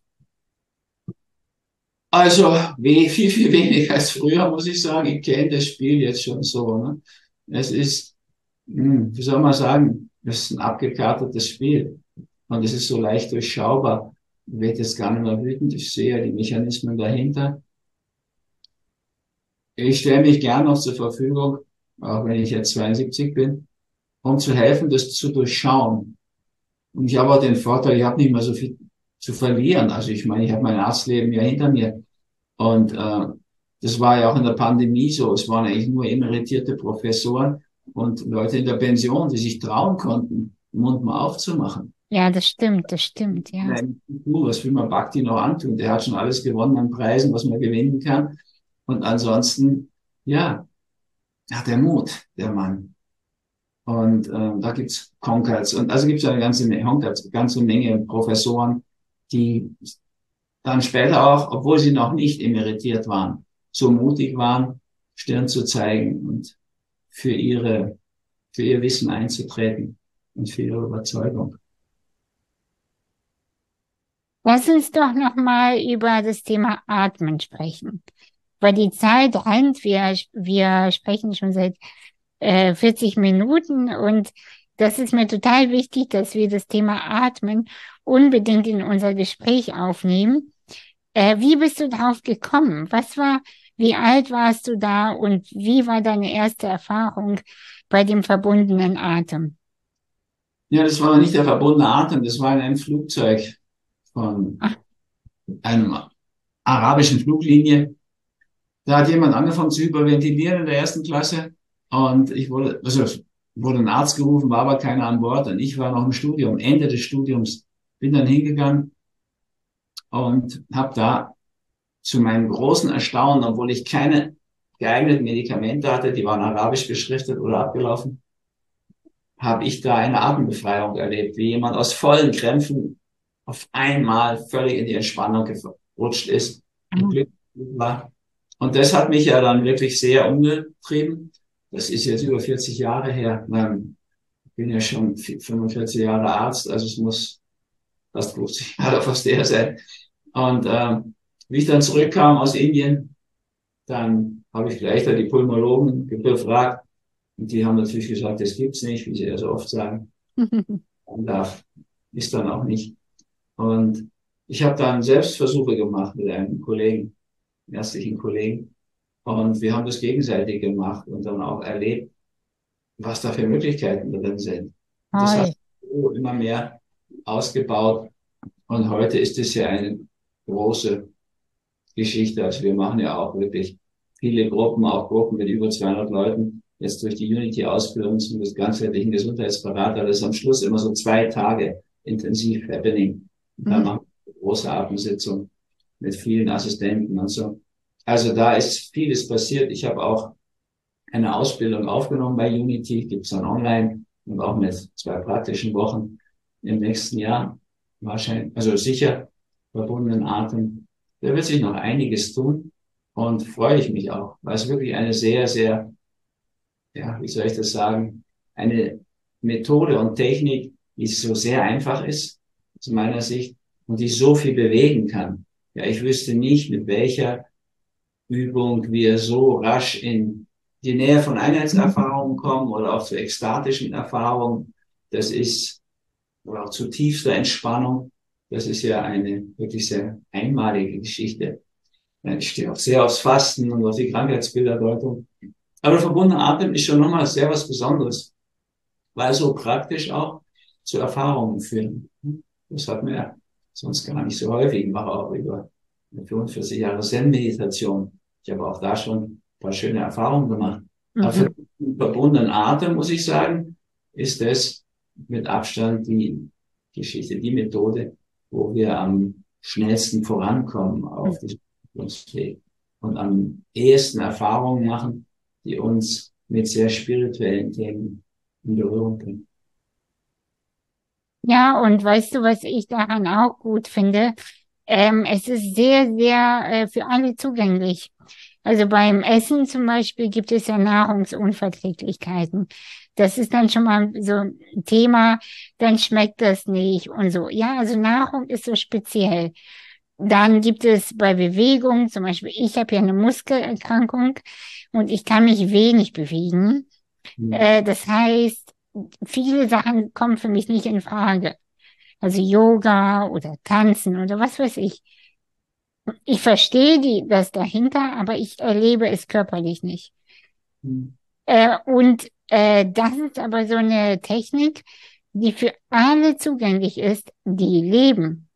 Also, viel, viel weniger als früher, muss ich sagen. Ich kenne das Spiel jetzt schon so, ne? Es ist, wie soll man sagen, es ist ein abgekartetes Spiel. Und es ist so leicht durchschaubar. Ich werde jetzt gar nicht mehr wütend. Ich sehe ja die Mechanismen dahinter. Ich stelle mich gern noch zur Verfügung, auch wenn ich jetzt 72 bin, um zu helfen, das zu durchschauen. Und ich habe auch den Vorteil, ich habe nicht mehr so viel zu verlieren. Also ich meine, ich habe mein Arztleben ja hinter mir. Und das war ja auch in der Pandemie so. Es waren eigentlich nur emeritierte Professoren und Leute in der Pension, die sich trauen konnten, den Mund mal aufzumachen. Ja, das stimmt, ja. Nein, was will man Bhakti noch antun? Der hat schon alles gewonnen an Preisen, was man gewinnen kann. Und ansonsten, ja, hat er Mut, der Mann. Und da gibt's Concards. Und also gibt's eine ganze Menge Concards, ganze Menge Professoren, die dann später auch, obwohl sie noch nicht emeritiert waren, so mutig waren, Stirn zu zeigen und für für ihr Wissen einzutreten und für ihre Überzeugung. Lass uns doch noch mal über das Thema Atmen sprechen, weil die Zeit rennt. Wir sprechen schon seit 40 Minuten und das ist mir total wichtig, dass wir das Thema Atmen unbedingt in unser Gespräch aufnehmen. Wie bist du darauf gekommen? Wie alt warst du da und wie war deine erste Erfahrung bei dem verbundenen Atem? Ja, das war nicht der verbundene Atem, das war in einem Flugzeug von Ach, einer arabischen Fluglinie. Da hat jemand angefangen zu hyperventilieren in der ersten Klasse und wurde ein Arzt gerufen, war aber keiner an Bord und ich war noch im Studium, Ende des Studiums, bin dann hingegangen und habe da zu meinem großen Erstaunen, obwohl ich keine geeigneten Medikamente hatte, die waren arabisch beschriftet oder abgelaufen, habe ich da eine Atembefreiung erlebt, wie jemand aus vollen Krämpfen auf einmal völlig in die Entspannung gerutscht ist und ah, glücklich war. Und das hat mich ja dann wirklich sehr umgetrieben. Das ist jetzt über 40 Jahre her. Ich bin ja schon 45 Jahre Arzt, also es muss fast 50 Jahre fast eher sein. Und wie ich dann zurückkam aus Indien, dann habe ich gleich da die Pulmologen befragt. Und die haben natürlich gesagt, das gibt's nicht, wie sie ja so oft sagen. Und da ist dann auch nicht. Und ich habe dann Selbstversuche gemacht mit einem Kollegen, ärztlichen Kollegen. Und wir haben das gegenseitig gemacht und dann auch erlebt, was da für Möglichkeiten drin sind. Und das hat toll. so immer mehr ausgebaut. Und heute ist es ja eine große Geschichte. Also wir machen ja auch wirklich viele Gruppen, auch Gruppen mit über 200 Leuten, jetzt durch die Unity-Ausbildung zum ganzheitlichen Gesundheitsberater. Das ist am Schluss immer so 2 Tage intensiv Happening. Und dann Mhm. machen wir eine große Atemsitzung mit vielen Assistenten und so. Also da ist vieles passiert. Ich habe auch eine Ausbildung aufgenommen bei Unity, gibt's dann online und auch mit 2 praktischen Wochen im nächsten Jahr. Wahrscheinlich, also sicher verbundenen Atem. Da wird sich noch einiges tun und freue ich mich auch, weil es wirklich eine sehr, sehr, ja, wie soll ich das sagen, eine Methode und Technik, die so sehr einfach ist, aus meiner Sicht, und die so viel bewegen kann. Ja, ich wüsste nicht, mit welcher Übung wir so rasch in die Nähe von Einheitserfahrungen kommen oder auch zu ekstatischen Erfahrungen. Das ist, oder auch zu tiefster Entspannung. Das ist ja eine wirklich sehr einmalige Geschichte. Ich stehe auch sehr aufs Fasten und auf die Krankheitsbilderdeutung. Aber verbundener Atem ist schon nochmal sehr was Besonderes, weil so praktisch auch zu Erfahrungen führen. Das hat man ja sonst gar nicht so häufig. Ich mache auch über 45 Jahre Zen-Meditation. Ich habe auch da schon ein paar schöne Erfahrungen gemacht. Aber für Mhm. den verbundenen Atem, muss ich sagen, ist das mit Abstand die Geschichte, die Methode, wo wir am schnellsten vorankommen auf diesem Weg und am ehesten Erfahrungen machen, die uns mit sehr spirituellen Themen in Berührung bringen. Ja, und weißt du, was ich daran auch gut finde? Es ist sehr für alle zugänglich. Also beim Essen zum Beispiel gibt es ja Nahrungsunverträglichkeiten. Das ist dann schon mal so ein Thema, dann schmeckt das nicht und so. Ja, also Nahrung ist so speziell. Dann gibt es bei Bewegung, zum Beispiel, ich habe ja eine Muskelerkrankung und ich kann mich wenig bewegen. Das heißt, viele Sachen kommen für mich nicht in Frage. also Yoga oder Tanzen oder was weiß ich. Ich verstehe das dahinter, aber ich erlebe es körperlich nicht. Hm. Das ist aber so eine Technik, die für alle zugänglich ist, die leben.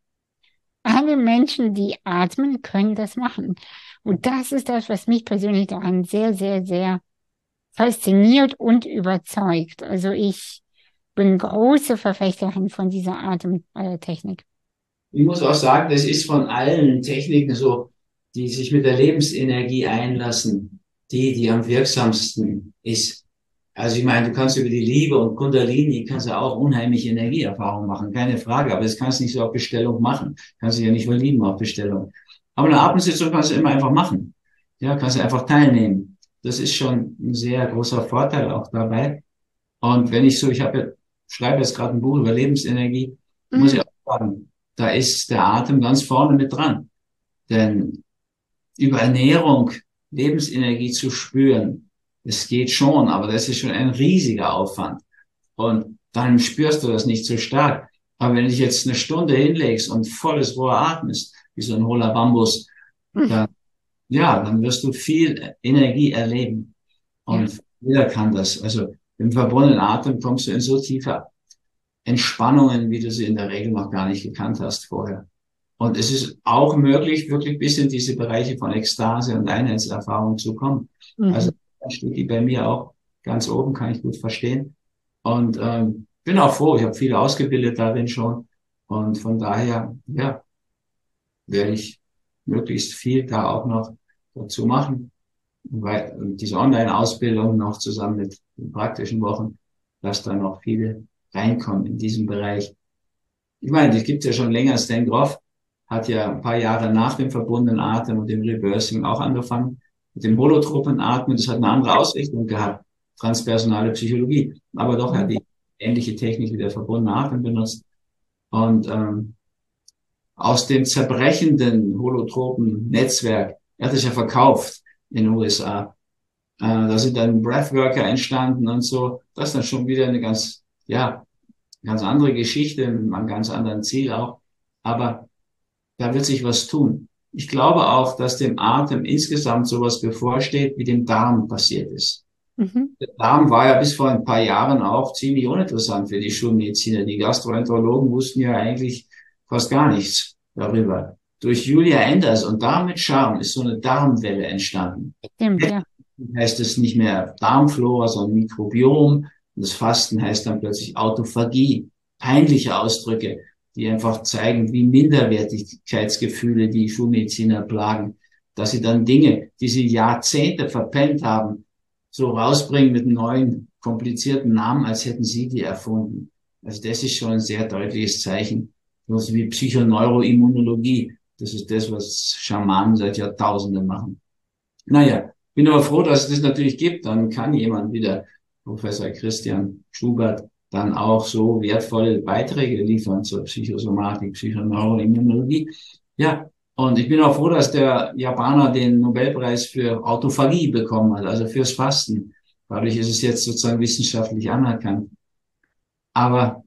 Alle Menschen, die atmen, können das machen. Und das ist das, was mich persönlich daran sehr, sehr, sehr fasziniert und überzeugt. Also ich bin große Verfechterin von dieser Atemtechnik. Ich muss auch sagen, das ist von allen Techniken so, die sich mit der Lebensenergie einlassen, die am wirksamsten ist. Also ich meine, du kannst über die Liebe und Kundalini kannst du auch unheimliche Energieerfahrung machen, keine Frage, aber das kannst du nicht so auf Bestellung machen. Kannst du ja nicht verlieben auf Bestellung. Aber eine Atemsitzung kannst du immer einfach machen. Ja, kannst du einfach teilnehmen. Das ist schon ein sehr großer Vorteil auch dabei. Und wenn ich so, schreibe jetzt gerade ein Buch über Lebensenergie, muss ich Mhm. auch sagen, da ist der Atem ganz vorne mit dran. Denn über Ernährung Lebensenergie zu spüren, es geht schon, aber das ist schon ein riesiger Aufwand. Und dann spürst du das nicht so stark. Aber wenn du dich jetzt eine Stunde hinlegst und volles Rohr atmest, wie so ein hohler Bambus, dann, ja, dann wirst du viel Energie erleben. Ja, Und jeder kann das. Also im verbundenen Atem kommst du in so tiefe Entspannungen, wie du sie in der Regel noch gar nicht gekannt hast vorher. Und es ist auch möglich, wirklich bis in diese Bereiche von Ekstase und Einheitserfahrung zu kommen. mhm. Also da steht die bei mir auch ganz oben, kann ich gut verstehen. Und bin auch froh, ich habe viel ausgebildet darin schon. Und von daher, ja, werde ich möglichst viel da auch noch dazu machen, weil diese Online-Ausbildung noch zusammen mit den praktischen Wochen, dass da noch viele reinkommen in diesem Bereich. Ich meine, das gibt's ja schon länger. Stan Groff hat ja ein paar Jahre nach dem verbundenen Atem und dem Reversing auch angefangen mit dem holotropen Atmen. Das hat eine andere Ausrichtung gehabt, transpersonale Psychologie. Aber doch hat Mhm. die ähnliche Technik wie der verbundene Atem benutzt. Und aus dem zerbrechenden holotropen Netzwerk, er hat es ja verkauft in den USA. Da sind dann Breathworker entstanden und so. Das ist dann schon wieder eine ja, ganz andere Geschichte, mit einem ganz anderen Ziel auch. Aber da wird sich was tun. Ich glaube auch, dass dem Atem insgesamt sowas bevorsteht, wie dem Darm passiert ist. Mhm. Der Darm war ja bis vor ein paar Jahren auch ziemlich uninteressant für die Schulmediziner. Die Gastroenterologen wussten ja eigentlich fast gar nichts darüber. Durch Julia Enders und damit Charme ist so eine Darmwelle entstanden. Stimmt, Jetzt ja. heißt es nicht mehr Darmflora, sondern Mikrobiom. Und das Fasten heißt dann plötzlich Autophagie. Peinliche Ausdrücke, die einfach zeigen, wie Minderwertigkeitsgefühle die Schulmediziner plagen. Dass sie dann Dinge, die sie Jahrzehnte verpennt haben, so rausbringen mit neuen, komplizierten Namen, als hätten sie die erfunden. Also das ist schon ein sehr deutliches Zeichen. So wie Psychoneuroimmunologie. Das ist das, was Schamanen seit Jahrtausenden machen. Naja, bin aber froh, dass es das natürlich gibt. Dann kann jemand wie der Professor Christian Schubert dann auch so wertvolle Beiträge liefern zur Psychosomatik, Psychoneuroimmunologie. Ja, und ich bin auch froh, dass der Japaner den Nobelpreis für Autophagie bekommen hat, also fürs Fasten. Dadurch ist es jetzt sozusagen wissenschaftlich anerkannt. Aber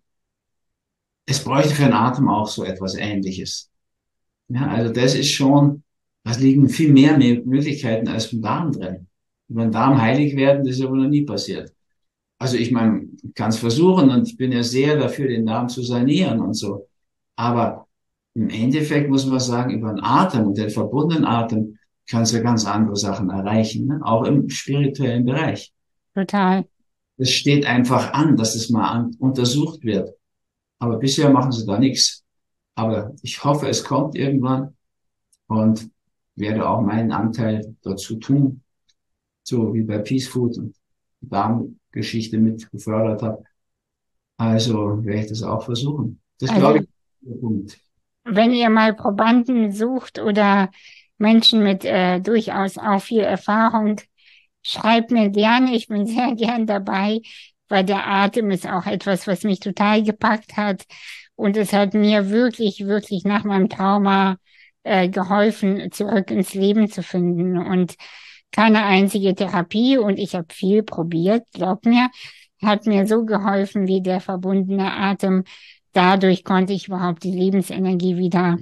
es bräuchte für den Atem auch so etwas Ähnliches. Ja, also das ist schon, da liegen viel mehr Möglichkeiten als im Darm drin. Über den Darm heilig werden, das ist aber noch nie passiert. Also ich meine, ich kann es versuchen und ich bin ja sehr dafür, den Darm zu sanieren und so. Aber im Endeffekt muss man sagen, über den Atem und den verbundenen Atem kannst du ganz andere Sachen erreichen, ne? Auch im spirituellen Bereich. Total. Es steht einfach an, dass es mal untersucht wird. Aber bisher machen sie da nichts. Aber ich hoffe, es kommt irgendwann und werde auch meinen Anteil dazu tun, so wie bei Peace Food und die Darmgeschichte mit gefördert habe. Also werde ich das auch versuchen. Das glaube ich Also ist der Punkt. wenn ihr mal Probanden sucht oder Menschen mit durchaus auch viel Erfahrung, schreibt mir gerne. Ich bin sehr gern dabei, weil der Atem ist auch etwas, was mich total gepackt hat. Und es hat mir wirklich, wirklich nach meinem Trauma geholfen, zurück ins Leben zu finden. Und keine einzige Therapie, und ich habe viel probiert, glaub mir, hat mir so geholfen wie der verbundene Atem, dadurch konnte ich überhaupt die Lebensenergie wieder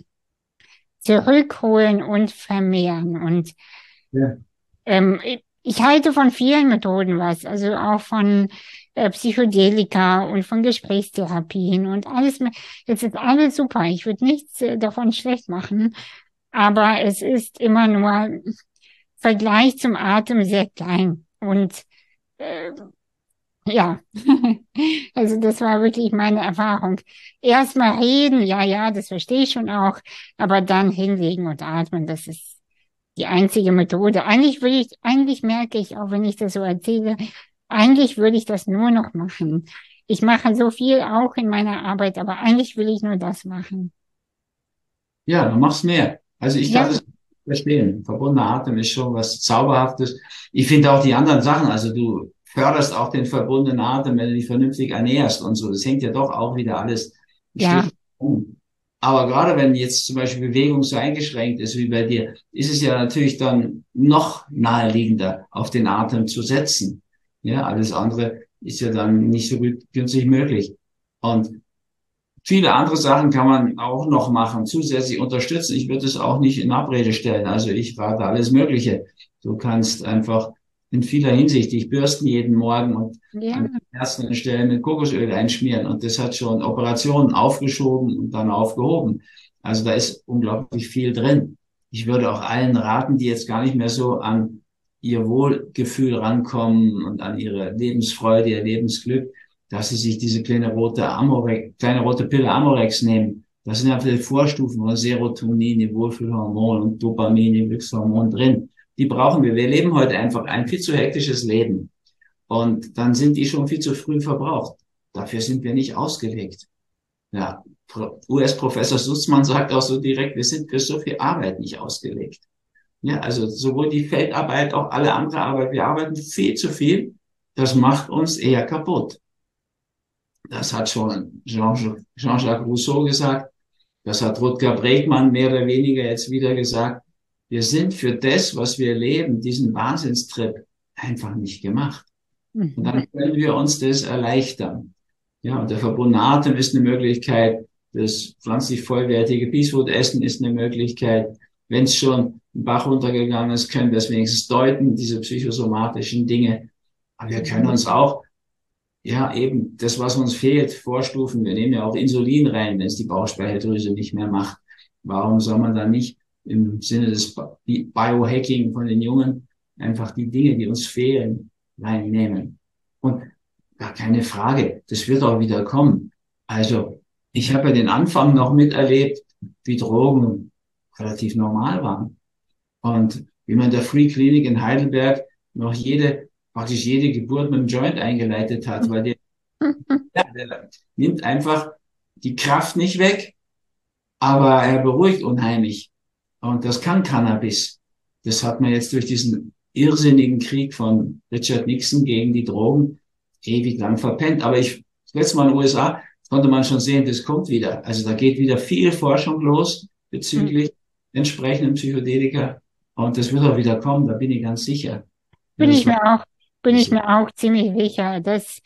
zurückholen und vermehren. Und Ja. ich halte von vielen Methoden was, also auch von Psychedelika und von Gesprächstherapien und alles. Es ist alles super. Ich würde nichts davon schlecht machen, aber es ist immer nur im Vergleich zum Atem sehr klein. Und äh, ja, also das war wirklich meine Erfahrung. Erstmal reden, ja, ja, das verstehe ich schon auch, aber dann hinlegen und atmen, das ist die einzige Methode. Eigentlich merke ich, auch wenn ich das so erzähle, eigentlich würde ich das nur noch machen. Ich mache so viel auch in meiner Arbeit, aber eigentlich will ich nur das machen. Ja, du machst mehr. Also ich kann Ja, das verstehen. Verbundener Atem ist schon was Zauberhaftes. Ich finde auch die anderen Sachen, also du förderst auch den verbundenen Atem, wenn du dich vernünftig ernährst und so. Das hängt ja doch auch wieder alles ein ja, Stück um. Aber gerade wenn jetzt zum Beispiel Bewegung so eingeschränkt ist wie bei dir, ist es ja natürlich dann noch naheliegender, auf den Atem zu setzen. Ja, alles andere ist ja dann nicht so gut günstig möglich. Und viele andere Sachen kann man auch noch machen, zusätzlich unterstützen. Ich würde es auch nicht in Abrede stellen. Also ich rate alles Mögliche. Du kannst einfach in vieler Hinsicht dich bürsten jeden Morgen und ja, an den ersten Stellen mit Kokosöl einschmieren. Und das hat schon Operationen aufgeschoben und dann aufgehoben. Also da ist unglaublich viel drin. Ich würde auch allen raten, die jetzt gar nicht mehr so an ihr Wohlgefühl rankommen und an ihre Lebensfreude, ihr Lebensglück, dass sie sich diese kleine rote Pille Amorex nehmen. Das sind ja viele Vorstufen von Serotonin, die Wohlfühlhormon und Dopamin, die Glückshormon drin. Die brauchen wir. Wir leben heute einfach ein viel zu hektisches Leben. Und dann sind die schon viel zu früh verbraucht. Dafür sind wir nicht ausgelegt. Ja, US-Professor Sussmann sagt auch so direkt, wir sind für so viel Arbeit nicht ausgelegt. Ja, also sowohl die Feldarbeit, auch alle andere Arbeit, wir arbeiten viel zu viel. Das macht uns eher kaputt. Das hat schon Jean-Jacques Rousseau gesagt. Das hat Rutger Bregmann mehr oder weniger jetzt wieder gesagt. Wir sind für das, was wir leben, diesen Wahnsinnstrip einfach nicht gemacht. Und mhm. dann können wir uns das erleichtern. Ja, und der verbundene Atem ist eine Möglichkeit. Das pflanzlich vollwertige Peacefood Essen ist eine Möglichkeit. Wenn es schon ein Bach runtergegangen ist, können wir es wenigstens deuten, diese psychosomatischen Dinge. Aber wir können uns auch ja, eben das, was uns fehlt, Vorstufen. Wir nehmen ja auch Insulin rein, wenn es die Bauchspeicheldrüse nicht mehr macht. Warum soll man dann nicht im Sinne des Biohacking von den Jungen einfach die Dinge, die uns fehlen, reinnehmen? Und gar keine Frage, das wird auch wieder kommen. Also ich habe ja den Anfang noch miterlebt, wie Drogen relativ normal waren. Und wie man in der Free Clinic in Heidelberg noch praktisch jede Geburt mit einem Joint eingeleitet hat, weil der nimmt einfach die Kraft nicht weg, aber er beruhigt unheimlich. Und das kann Cannabis. Das hat man jetzt durch diesen irrsinnigen Krieg von Richard Nixon gegen die Drogen ewig lang verpennt. Aber das letzte Mal in den USA konnte man schon sehen, das kommt wieder. Also da geht wieder viel Forschung los bezüglich entsprechenden Psychedelika. Und das wird auch wieder kommen, da bin ich ganz sicher. Ja, Bin das ich war, mir auch, bin ich mir auch ziemlich sicher,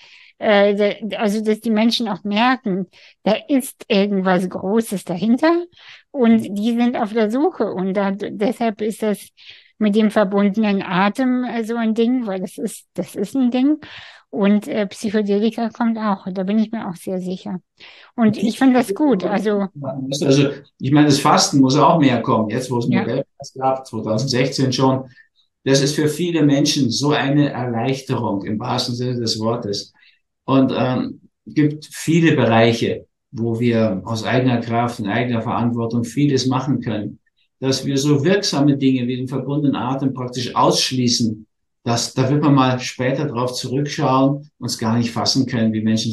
also, dass die Menschen auch merken, da ist irgendwas Großes dahinter und die sind auf der Suche und deshalb ist das mit dem verbundenen Atem so ein Ding, weil das ist ein Ding und Psychedelika kommt auch, da bin ich mir auch sehr sicher. Und ich finde das gut, also, also ich meine, das Fasten muss auch mehr kommen. Jetzt, wo es einen ja, Nobelpreis gab, 2016 schon, das ist für viele Menschen so eine Erleichterung im wahrsten Sinne des Wortes. Und gibt viele Bereiche, wo wir aus eigener Kraft und eigener Verantwortung vieles machen können. Dass wir so wirksame Dinge wie den verbundenen Atem praktisch ausschließen, da wird man mal später drauf zurückschauen, uns gar nicht fassen können, wie Menschen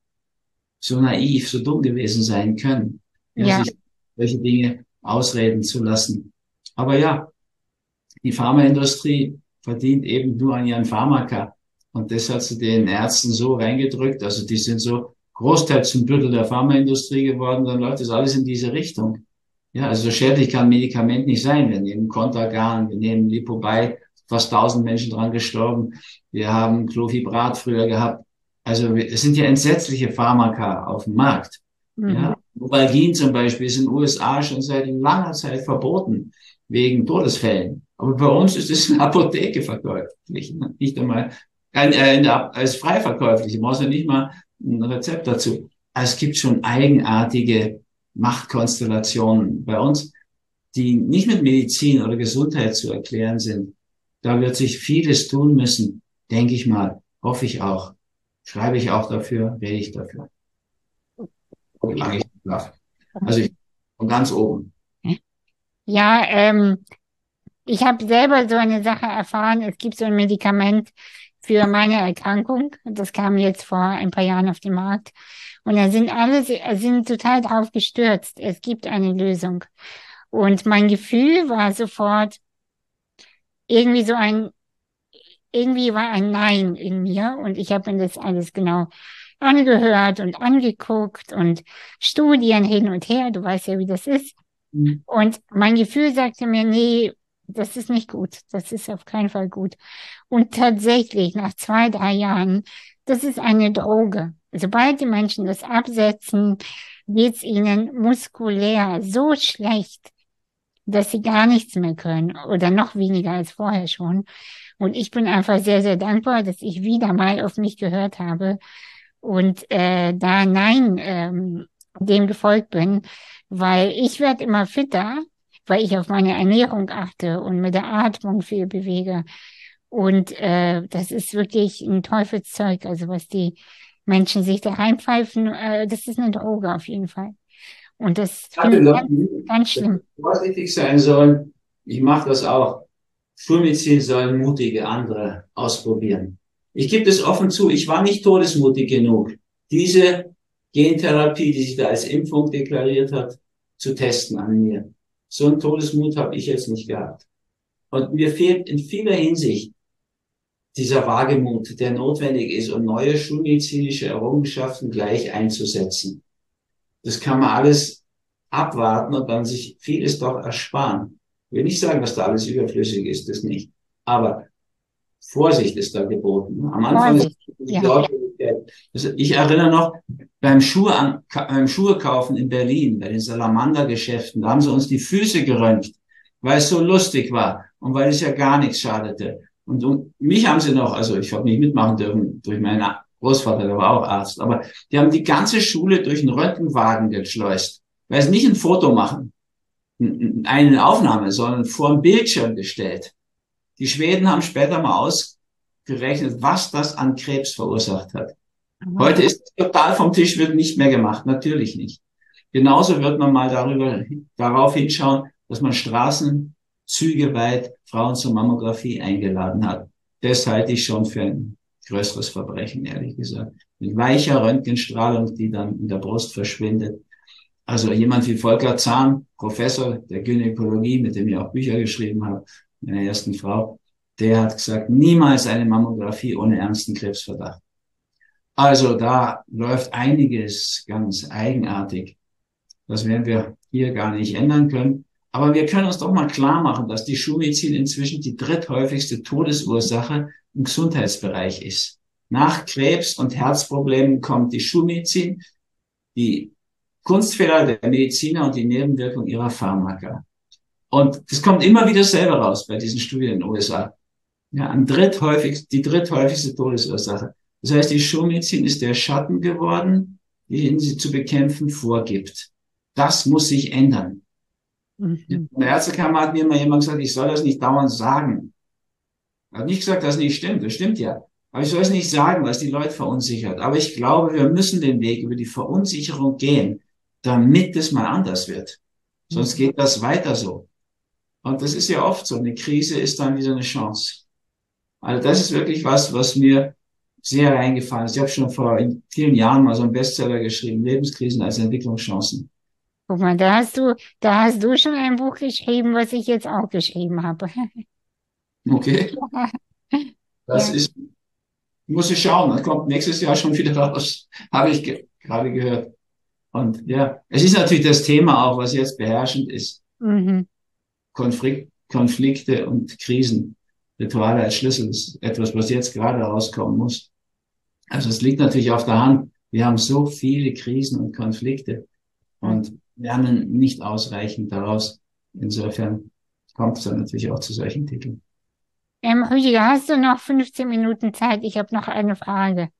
so naiv, so dumm gewesen sein können, ja, ja, sich solche Dinge ausreden zu lassen. Aber ja, die Pharmaindustrie verdient eben nur an ihren Pharmaka. Und das hat sie den Ärzten so reingedrückt. Also die sind so großteils zum Büttel der Pharmaindustrie geworden. Dann läuft das alles in diese Richtung. Ja, also so schädlich kann ein Medikament nicht sein. Wir nehmen Contergan, wir nehmen Lipobai, fast 1000 Menschen dran gestorben. Wir haben Clofibrat früher gehabt. Also es sind ja entsetzliche Pharmaka auf dem Markt. Mhm. Ja, Novalgin zum Beispiel ist in den USA schon seit langer Zeit verboten, wegen Todesfällen. Aber bei uns ist es in der Apotheke verkäuflich, ne? Nicht einmal als frei verkäuflich. Du brauchst ja nicht mal ein Rezept dazu. Also es gibt schon eigenartige Machtkonstellationen bei uns, die nicht mit Medizin oder Gesundheit zu erklären sind. Da wird sich vieles tun müssen, denke ich mal, hoffe ich auch. Schreibe ich auch dafür, rede ich dafür, solange ich darf. Also ich von ganz oben. Ja, ich habe selber so eine Sache erfahren. Es gibt so ein Medikament für meine Erkrankung. Das kam jetzt vor ein paar Jahren auf den Markt. Und da sind alle sind total drauf gestürzt. Es gibt eine Lösung. Und mein Gefühl war sofort irgendwie so ein, irgendwie war ein Nein in mir. Und ich habe mir das alles genau angehört und angeguckt und Studien hin und her. Du weißt ja, wie das ist. Mhm. Und mein Gefühl sagte mir, nee, das ist nicht gut. Das ist auf keinen Fall gut. Und tatsächlich, nach 2, 3 Jahren, das ist eine Droge. Sobald die Menschen das absetzen, geht's ihnen muskulär so schlecht, dass sie gar nichts mehr können oder noch weniger als vorher schon. Und ich bin einfach sehr, sehr dankbar, dass ich wieder mal auf mich gehört habe und da Nein dem gefolgt bin, weil ich werde immer fitter, weil ich auf meine Ernährung achte und mit der Atmung viel bewege. Und das ist wirklich ein Teufelszeug, also was die Menschen sich da reinpfeifen, das ist eine Droge auf jeden Fall. Und das Hatte finde ich Leute, ganz, ganz schlimm. die vorsichtig sein sollen. Ich mache das auch. Schulmedizin sollen mutige andere ausprobieren. Ich gebe es offen zu, ich war nicht todesmutig genug, diese Gentherapie, die sich da als Impfung deklariert hat, zu testen an mir. So einen Todesmut habe ich jetzt nicht gehabt. Und mir fehlt in vieler Hinsicht dieser Wagemut, der notwendig ist, um neue schulmedizinische Errungenschaften gleich einzusetzen. Das kann man alles abwarten und dann sich vieles doch ersparen. Ich will nicht sagen, dass da alles überflüssig ist, das nicht. Aber Vorsicht ist da geboten. Am Anfang ist Vorsicht. die Ja. Glaubwürdigkeit. Ich erinnere noch, beim Schuhe kaufen in Berlin, bei den Salamander-Geschäften, da haben sie uns die Füße geröntgt, weil es so lustig war und weil es ja gar nichts schadete. Und mich haben sie noch, also ich habe nicht mitmachen dürfen durch meinen Großvater, der war auch Arzt, aber die haben die ganze Schule durch einen Röntgenwagen geschleust, weil sie nicht ein Foto machen, eine Aufnahme, sondern vor dem Bildschirm gestellt. Die Schweden haben später mal ausgerechnet, was das an Krebs verursacht hat. Heute ist es total vom Tisch, wird nicht mehr gemacht. Natürlich nicht. Genauso wird man mal darauf hinschauen, dass man Straßenzüge weit Frauen zur Mammographie eingeladen hat. Das halte ich schon für ein größeres Verbrechen, ehrlich gesagt. Mit weicher Röntgenstrahlung, die dann in der Brust verschwindet. Also jemand wie Volker Zahn, Professor der Gynäkologie, mit dem ich auch Bücher geschrieben habe, meiner ersten Frau, der hat gesagt, niemals eine Mammographie ohne ernsten Krebsverdacht. Also da läuft einiges ganz eigenartig. Das werden wir hier gar nicht ändern können. Aber wir können uns doch mal klar machen, dass die Schulmedizin inzwischen die dritthäufigste Todesursache im Gesundheitsbereich ist. Nach Krebs und Herzproblemen kommt die Schulmedizin, die Kunstfehler der Mediziner und die Nebenwirkung ihrer Pharmaka. Und das kommt immer wieder selber raus bei diesen Studien in den USA. Ja, die dritthäufigste Todesursache. Das heißt, die Schulmedizin ist der Schatten geworden, den sie zu bekämpfen vorgibt. Das muss sich ändern. In Mhm. der Ärztekammer hat mir mal jemand gesagt, ich soll das nicht dauernd sagen. Er hat nicht gesagt, dass es nicht stimmt. Das stimmt ja. Aber ich soll es nicht sagen, weil es die Leute verunsichert. Aber ich glaube, wir müssen den Weg über die Verunsicherung gehen, damit es mal anders wird. Sonst geht das weiter so. Und das ist ja oft so. Eine Krise ist dann wieder eine Chance. Also das ist wirklich was mir sehr reingefallen ist. Ich habe schon vor vielen Jahren mal so einen Bestseller geschrieben, Lebenskrisen als Entwicklungschancen. Guck mal, da hast du schon ein Buch geschrieben, was ich jetzt auch geschrieben habe. Okay, das Ja. ist, muss ich schauen, das kommt nächstes Jahr schon wieder raus, habe ich gerade gehört. Und ja, es ist natürlich das Thema auch, was jetzt beherrschend ist. Mhm. Konflikte und Krisen. Rituale als Schlüssel ist etwas, was jetzt gerade rauskommen muss. Also es liegt natürlich auf der Hand, Wir haben so viele Krisen und Konflikte und lernen nicht ausreichend daraus. Insofern kommt es dann natürlich auch zu solchen Titeln. Rüdiger, hast du noch 15 Minuten Zeit? Ich habe noch eine Frage.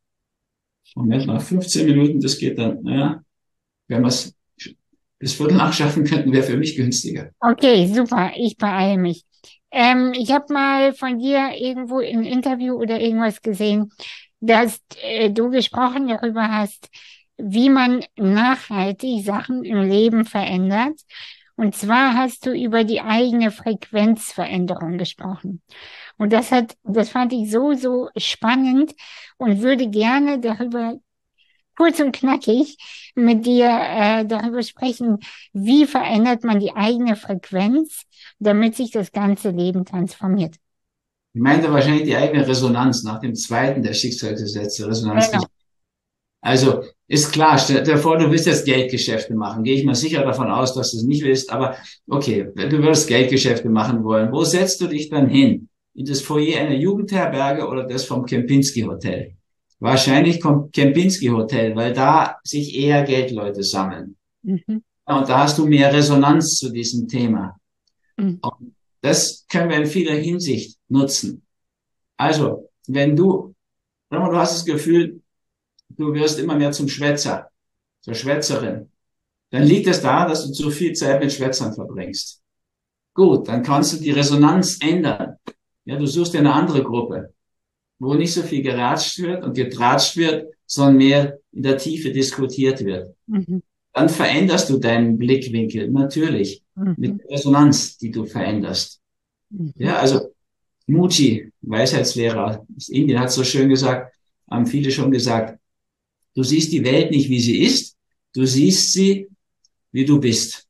Moment mal, 15 Minuten, das geht dann, ja. Wenn wir es bis Viertel nach schaffen könnten, wäre für mich günstiger. Okay, super, ich beeile mich. Ich habe mal von dir irgendwo im Interview oder irgendwas gesehen, dass du gesprochen darüber hast, wie man nachhaltig Sachen im Leben verändert. Und zwar hast du über die eigene Frequenzveränderung gesprochen. Und das fand ich so, so spannend und würde gerne darüber kurz und knackig mit dir darüber sprechen, wie verändert man die eigene Frequenz, damit sich das ganze Leben transformiert. Ich meinte wahrscheinlich die eigene Resonanz nach dem zweiten der Schicksalsgesetze, Resonanz Genau. nicht. Also ist klar, stell dir vor, du willst jetzt Geldgeschäfte machen. Gehe ich mal sicher davon aus, dass du es nicht willst, aber okay, du würdest Geldgeschäfte machen wollen. Wo setzt du dich dann hin? In das Foyer einer Jugendherberge oder das vom Kempinski Hotel? Wahrscheinlich kommt Kempinski Hotel, weil da sich eher Geldleute sammeln. Mhm. Und da hast du mehr Resonanz zu diesem Thema. Mhm. Und das können wir in vieler Hinsicht nutzen. Also, wenn du hast das Gefühl, du wirst immer mehr zum Schwätzer, zur Schwätzerin, dann liegt es daran, dass du zu viel Zeit mit Schwätzern verbringst. Gut, dann kannst du die Resonanz ändern. Ja, du suchst dir eine andere Gruppe, wo nicht so viel geratscht wird und getratscht wird, sondern mehr in der Tiefe diskutiert wird. Mhm. Dann veränderst du deinen Blickwinkel, natürlich, mit Mhm. der Resonanz, die du veränderst. Mhm. Ja, also Mooji, Weisheitslehrer aus Indien, hat so schön gesagt, haben viele schon gesagt, du siehst die Welt nicht, wie sie ist, du siehst sie, wie du bist,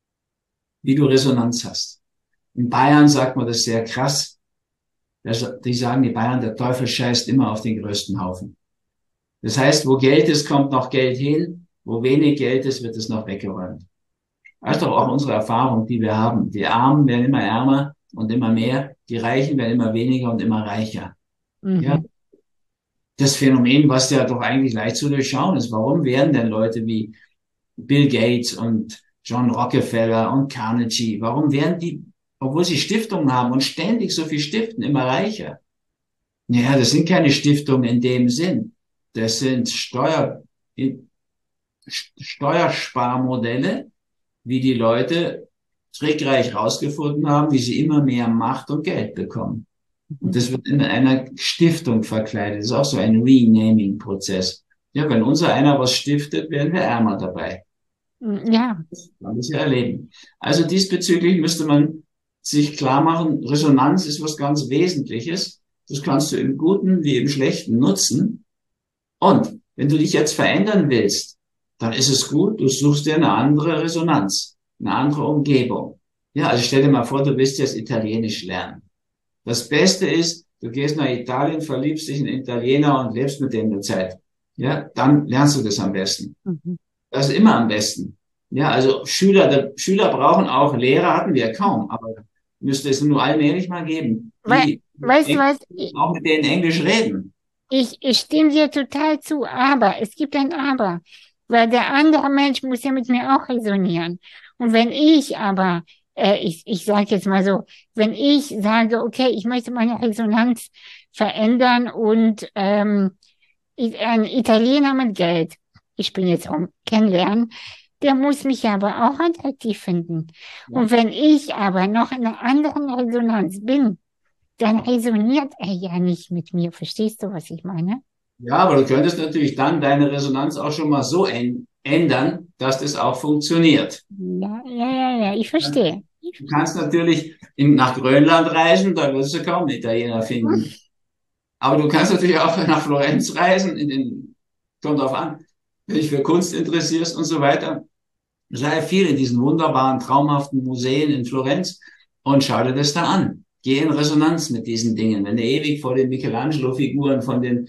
wie du Resonanz hast. In Bayern sagt man das sehr krass. Die sagen, die Bayern, der Teufel scheißt immer auf den größten Haufen. Das heißt, wo Geld ist, kommt noch Geld hin, wo wenig Geld ist, wird es noch weggeräumt. Das ist doch auch unsere Erfahrung, die wir haben. Die Armen werden immer ärmer und immer mehr, die Reichen werden immer weniger und immer reicher. Mhm. Ja, das Phänomen, was ja doch eigentlich leicht zu durchschauen ist. Warum werden denn Leute wie Bill Gates und John Rockefeller und Carnegie, warum werden die, obwohl sie Stiftungen haben und ständig so viel stiften, immer reicher? Ja, das sind keine Stiftungen in dem Sinn. Das sind Steuersparmodelle, wie die Leute trickreich rausgefunden haben, wie sie immer mehr Macht und Geld bekommen. Und das wird in einer Stiftung verkleidet. Das ist auch so ein Renaming-Prozess. Ja, wenn unser einer was stiftet, werden wir ärmer dabei. Ja. Das werden wir erleben. Also diesbezüglich müsste man sich klar machen, Resonanz ist was ganz Wesentliches. Das kannst du im Guten wie im Schlechten nutzen. Und wenn du dich jetzt verändern willst, dann ist es gut, du suchst dir eine andere Resonanz, eine andere Umgebung. Ja, also stell dir mal vor, du willst jetzt Italienisch lernen. Das Beste ist, du gehst nach Italien, verliebst dich in einen Italiener und lebst mit dem eine Zeit. Ja, dann lernst du das am besten. Mhm. Das ist immer am besten. Ja, also Schüler brauchen auch Lehrer, hatten wir kaum, aber müsste es nur allmählich mal geben, die Weißt du was? auch mit denen Englisch reden. Ich stimme dir total zu, aber es gibt ein Aber, weil der andere Mensch muss ja mit mir auch resonieren. Und wenn ich aber, ich sage jetzt mal so, wenn ich sage, okay, ich möchte meine Resonanz verändern und ein Italiener mit Geld, ich bin jetzt um kennenlernen, der muss mich ja aber auch attraktiv finden. Ja. Und wenn ich aber noch in einer anderen Resonanz bin, dann resoniert er ja nicht mit mir. Verstehst du, was ich meine? Ja, aber du könntest natürlich dann deine Resonanz auch schon mal so ändern, dass das auch funktioniert. Ja, ich verstehe. Du kannst natürlich nach Grönland reisen, da wirst du kaum einen Italiener finden. Aber du kannst natürlich auch nach Florenz reisen, kommt drauf an, wenn dich für Kunst interessierst und so weiter. Sei viel in diesen wunderbaren, traumhaften Museen in Florenz und schau dir das da an. Geh in Resonanz mit diesen Dingen. Wenn du ewig vor den Michelangelo-Figuren, von den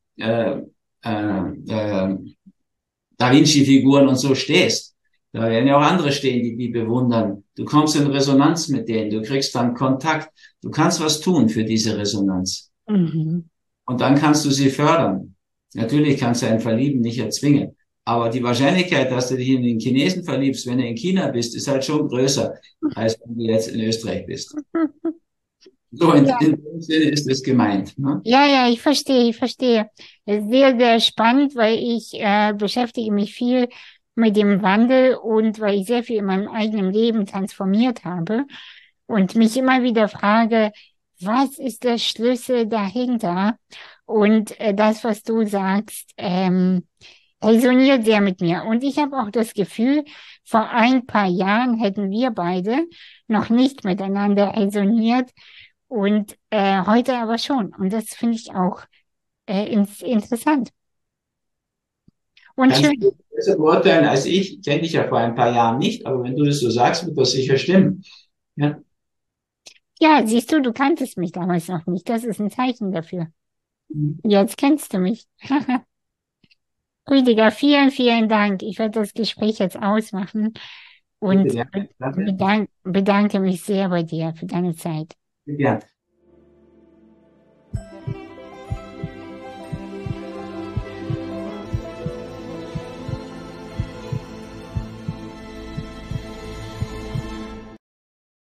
Da Vinci-Figuren und so stehst, da werden ja auch andere stehen, die bewundern. Du kommst in Resonanz mit denen, du kriegst dann Kontakt. Du kannst was tun für diese Resonanz. Mhm. Und dann kannst du sie fördern. Natürlich kannst du ein Verlieben nicht erzwingen. Aber die Wahrscheinlichkeit, dass du dich in den Chinesen verliebst, wenn du in China bist, ist halt schon größer, als wenn du jetzt in Österreich bist. So, Ja, in dem Sinne ist es gemeint. Ne? ja, ja, ich verstehe, ich verstehe. Es ist sehr, sehr spannend, weil ich beschäftige mich viel mit dem Wandel und weil ich sehr viel in meinem eigenen Leben transformiert habe und mich immer wieder frage, was ist der Schlüssel dahinter? Und das, was du sagst, resoniert sehr mit mir. Und ich habe auch das Gefühl, vor ein paar Jahren hätten wir beide noch nicht miteinander resoniert und heute aber schon. Und das finde ich auch interessant und Kannst schön. du das besser beurteilen als ich? Ich kenne dich ja vor ein paar Jahren nicht, aber wenn du das so sagst, wird das sicher stimmen. Ja, Ja, siehst du, du kanntest mich damals noch nicht. Das ist ein Zeichen dafür. Jetzt kennst du mich. Rüdiger, vielen, vielen Dank. Ich werde das Gespräch jetzt ausmachen bitte und gerne. Klasse. bedanke mich sehr bei dir für deine Zeit. Bitte gerne.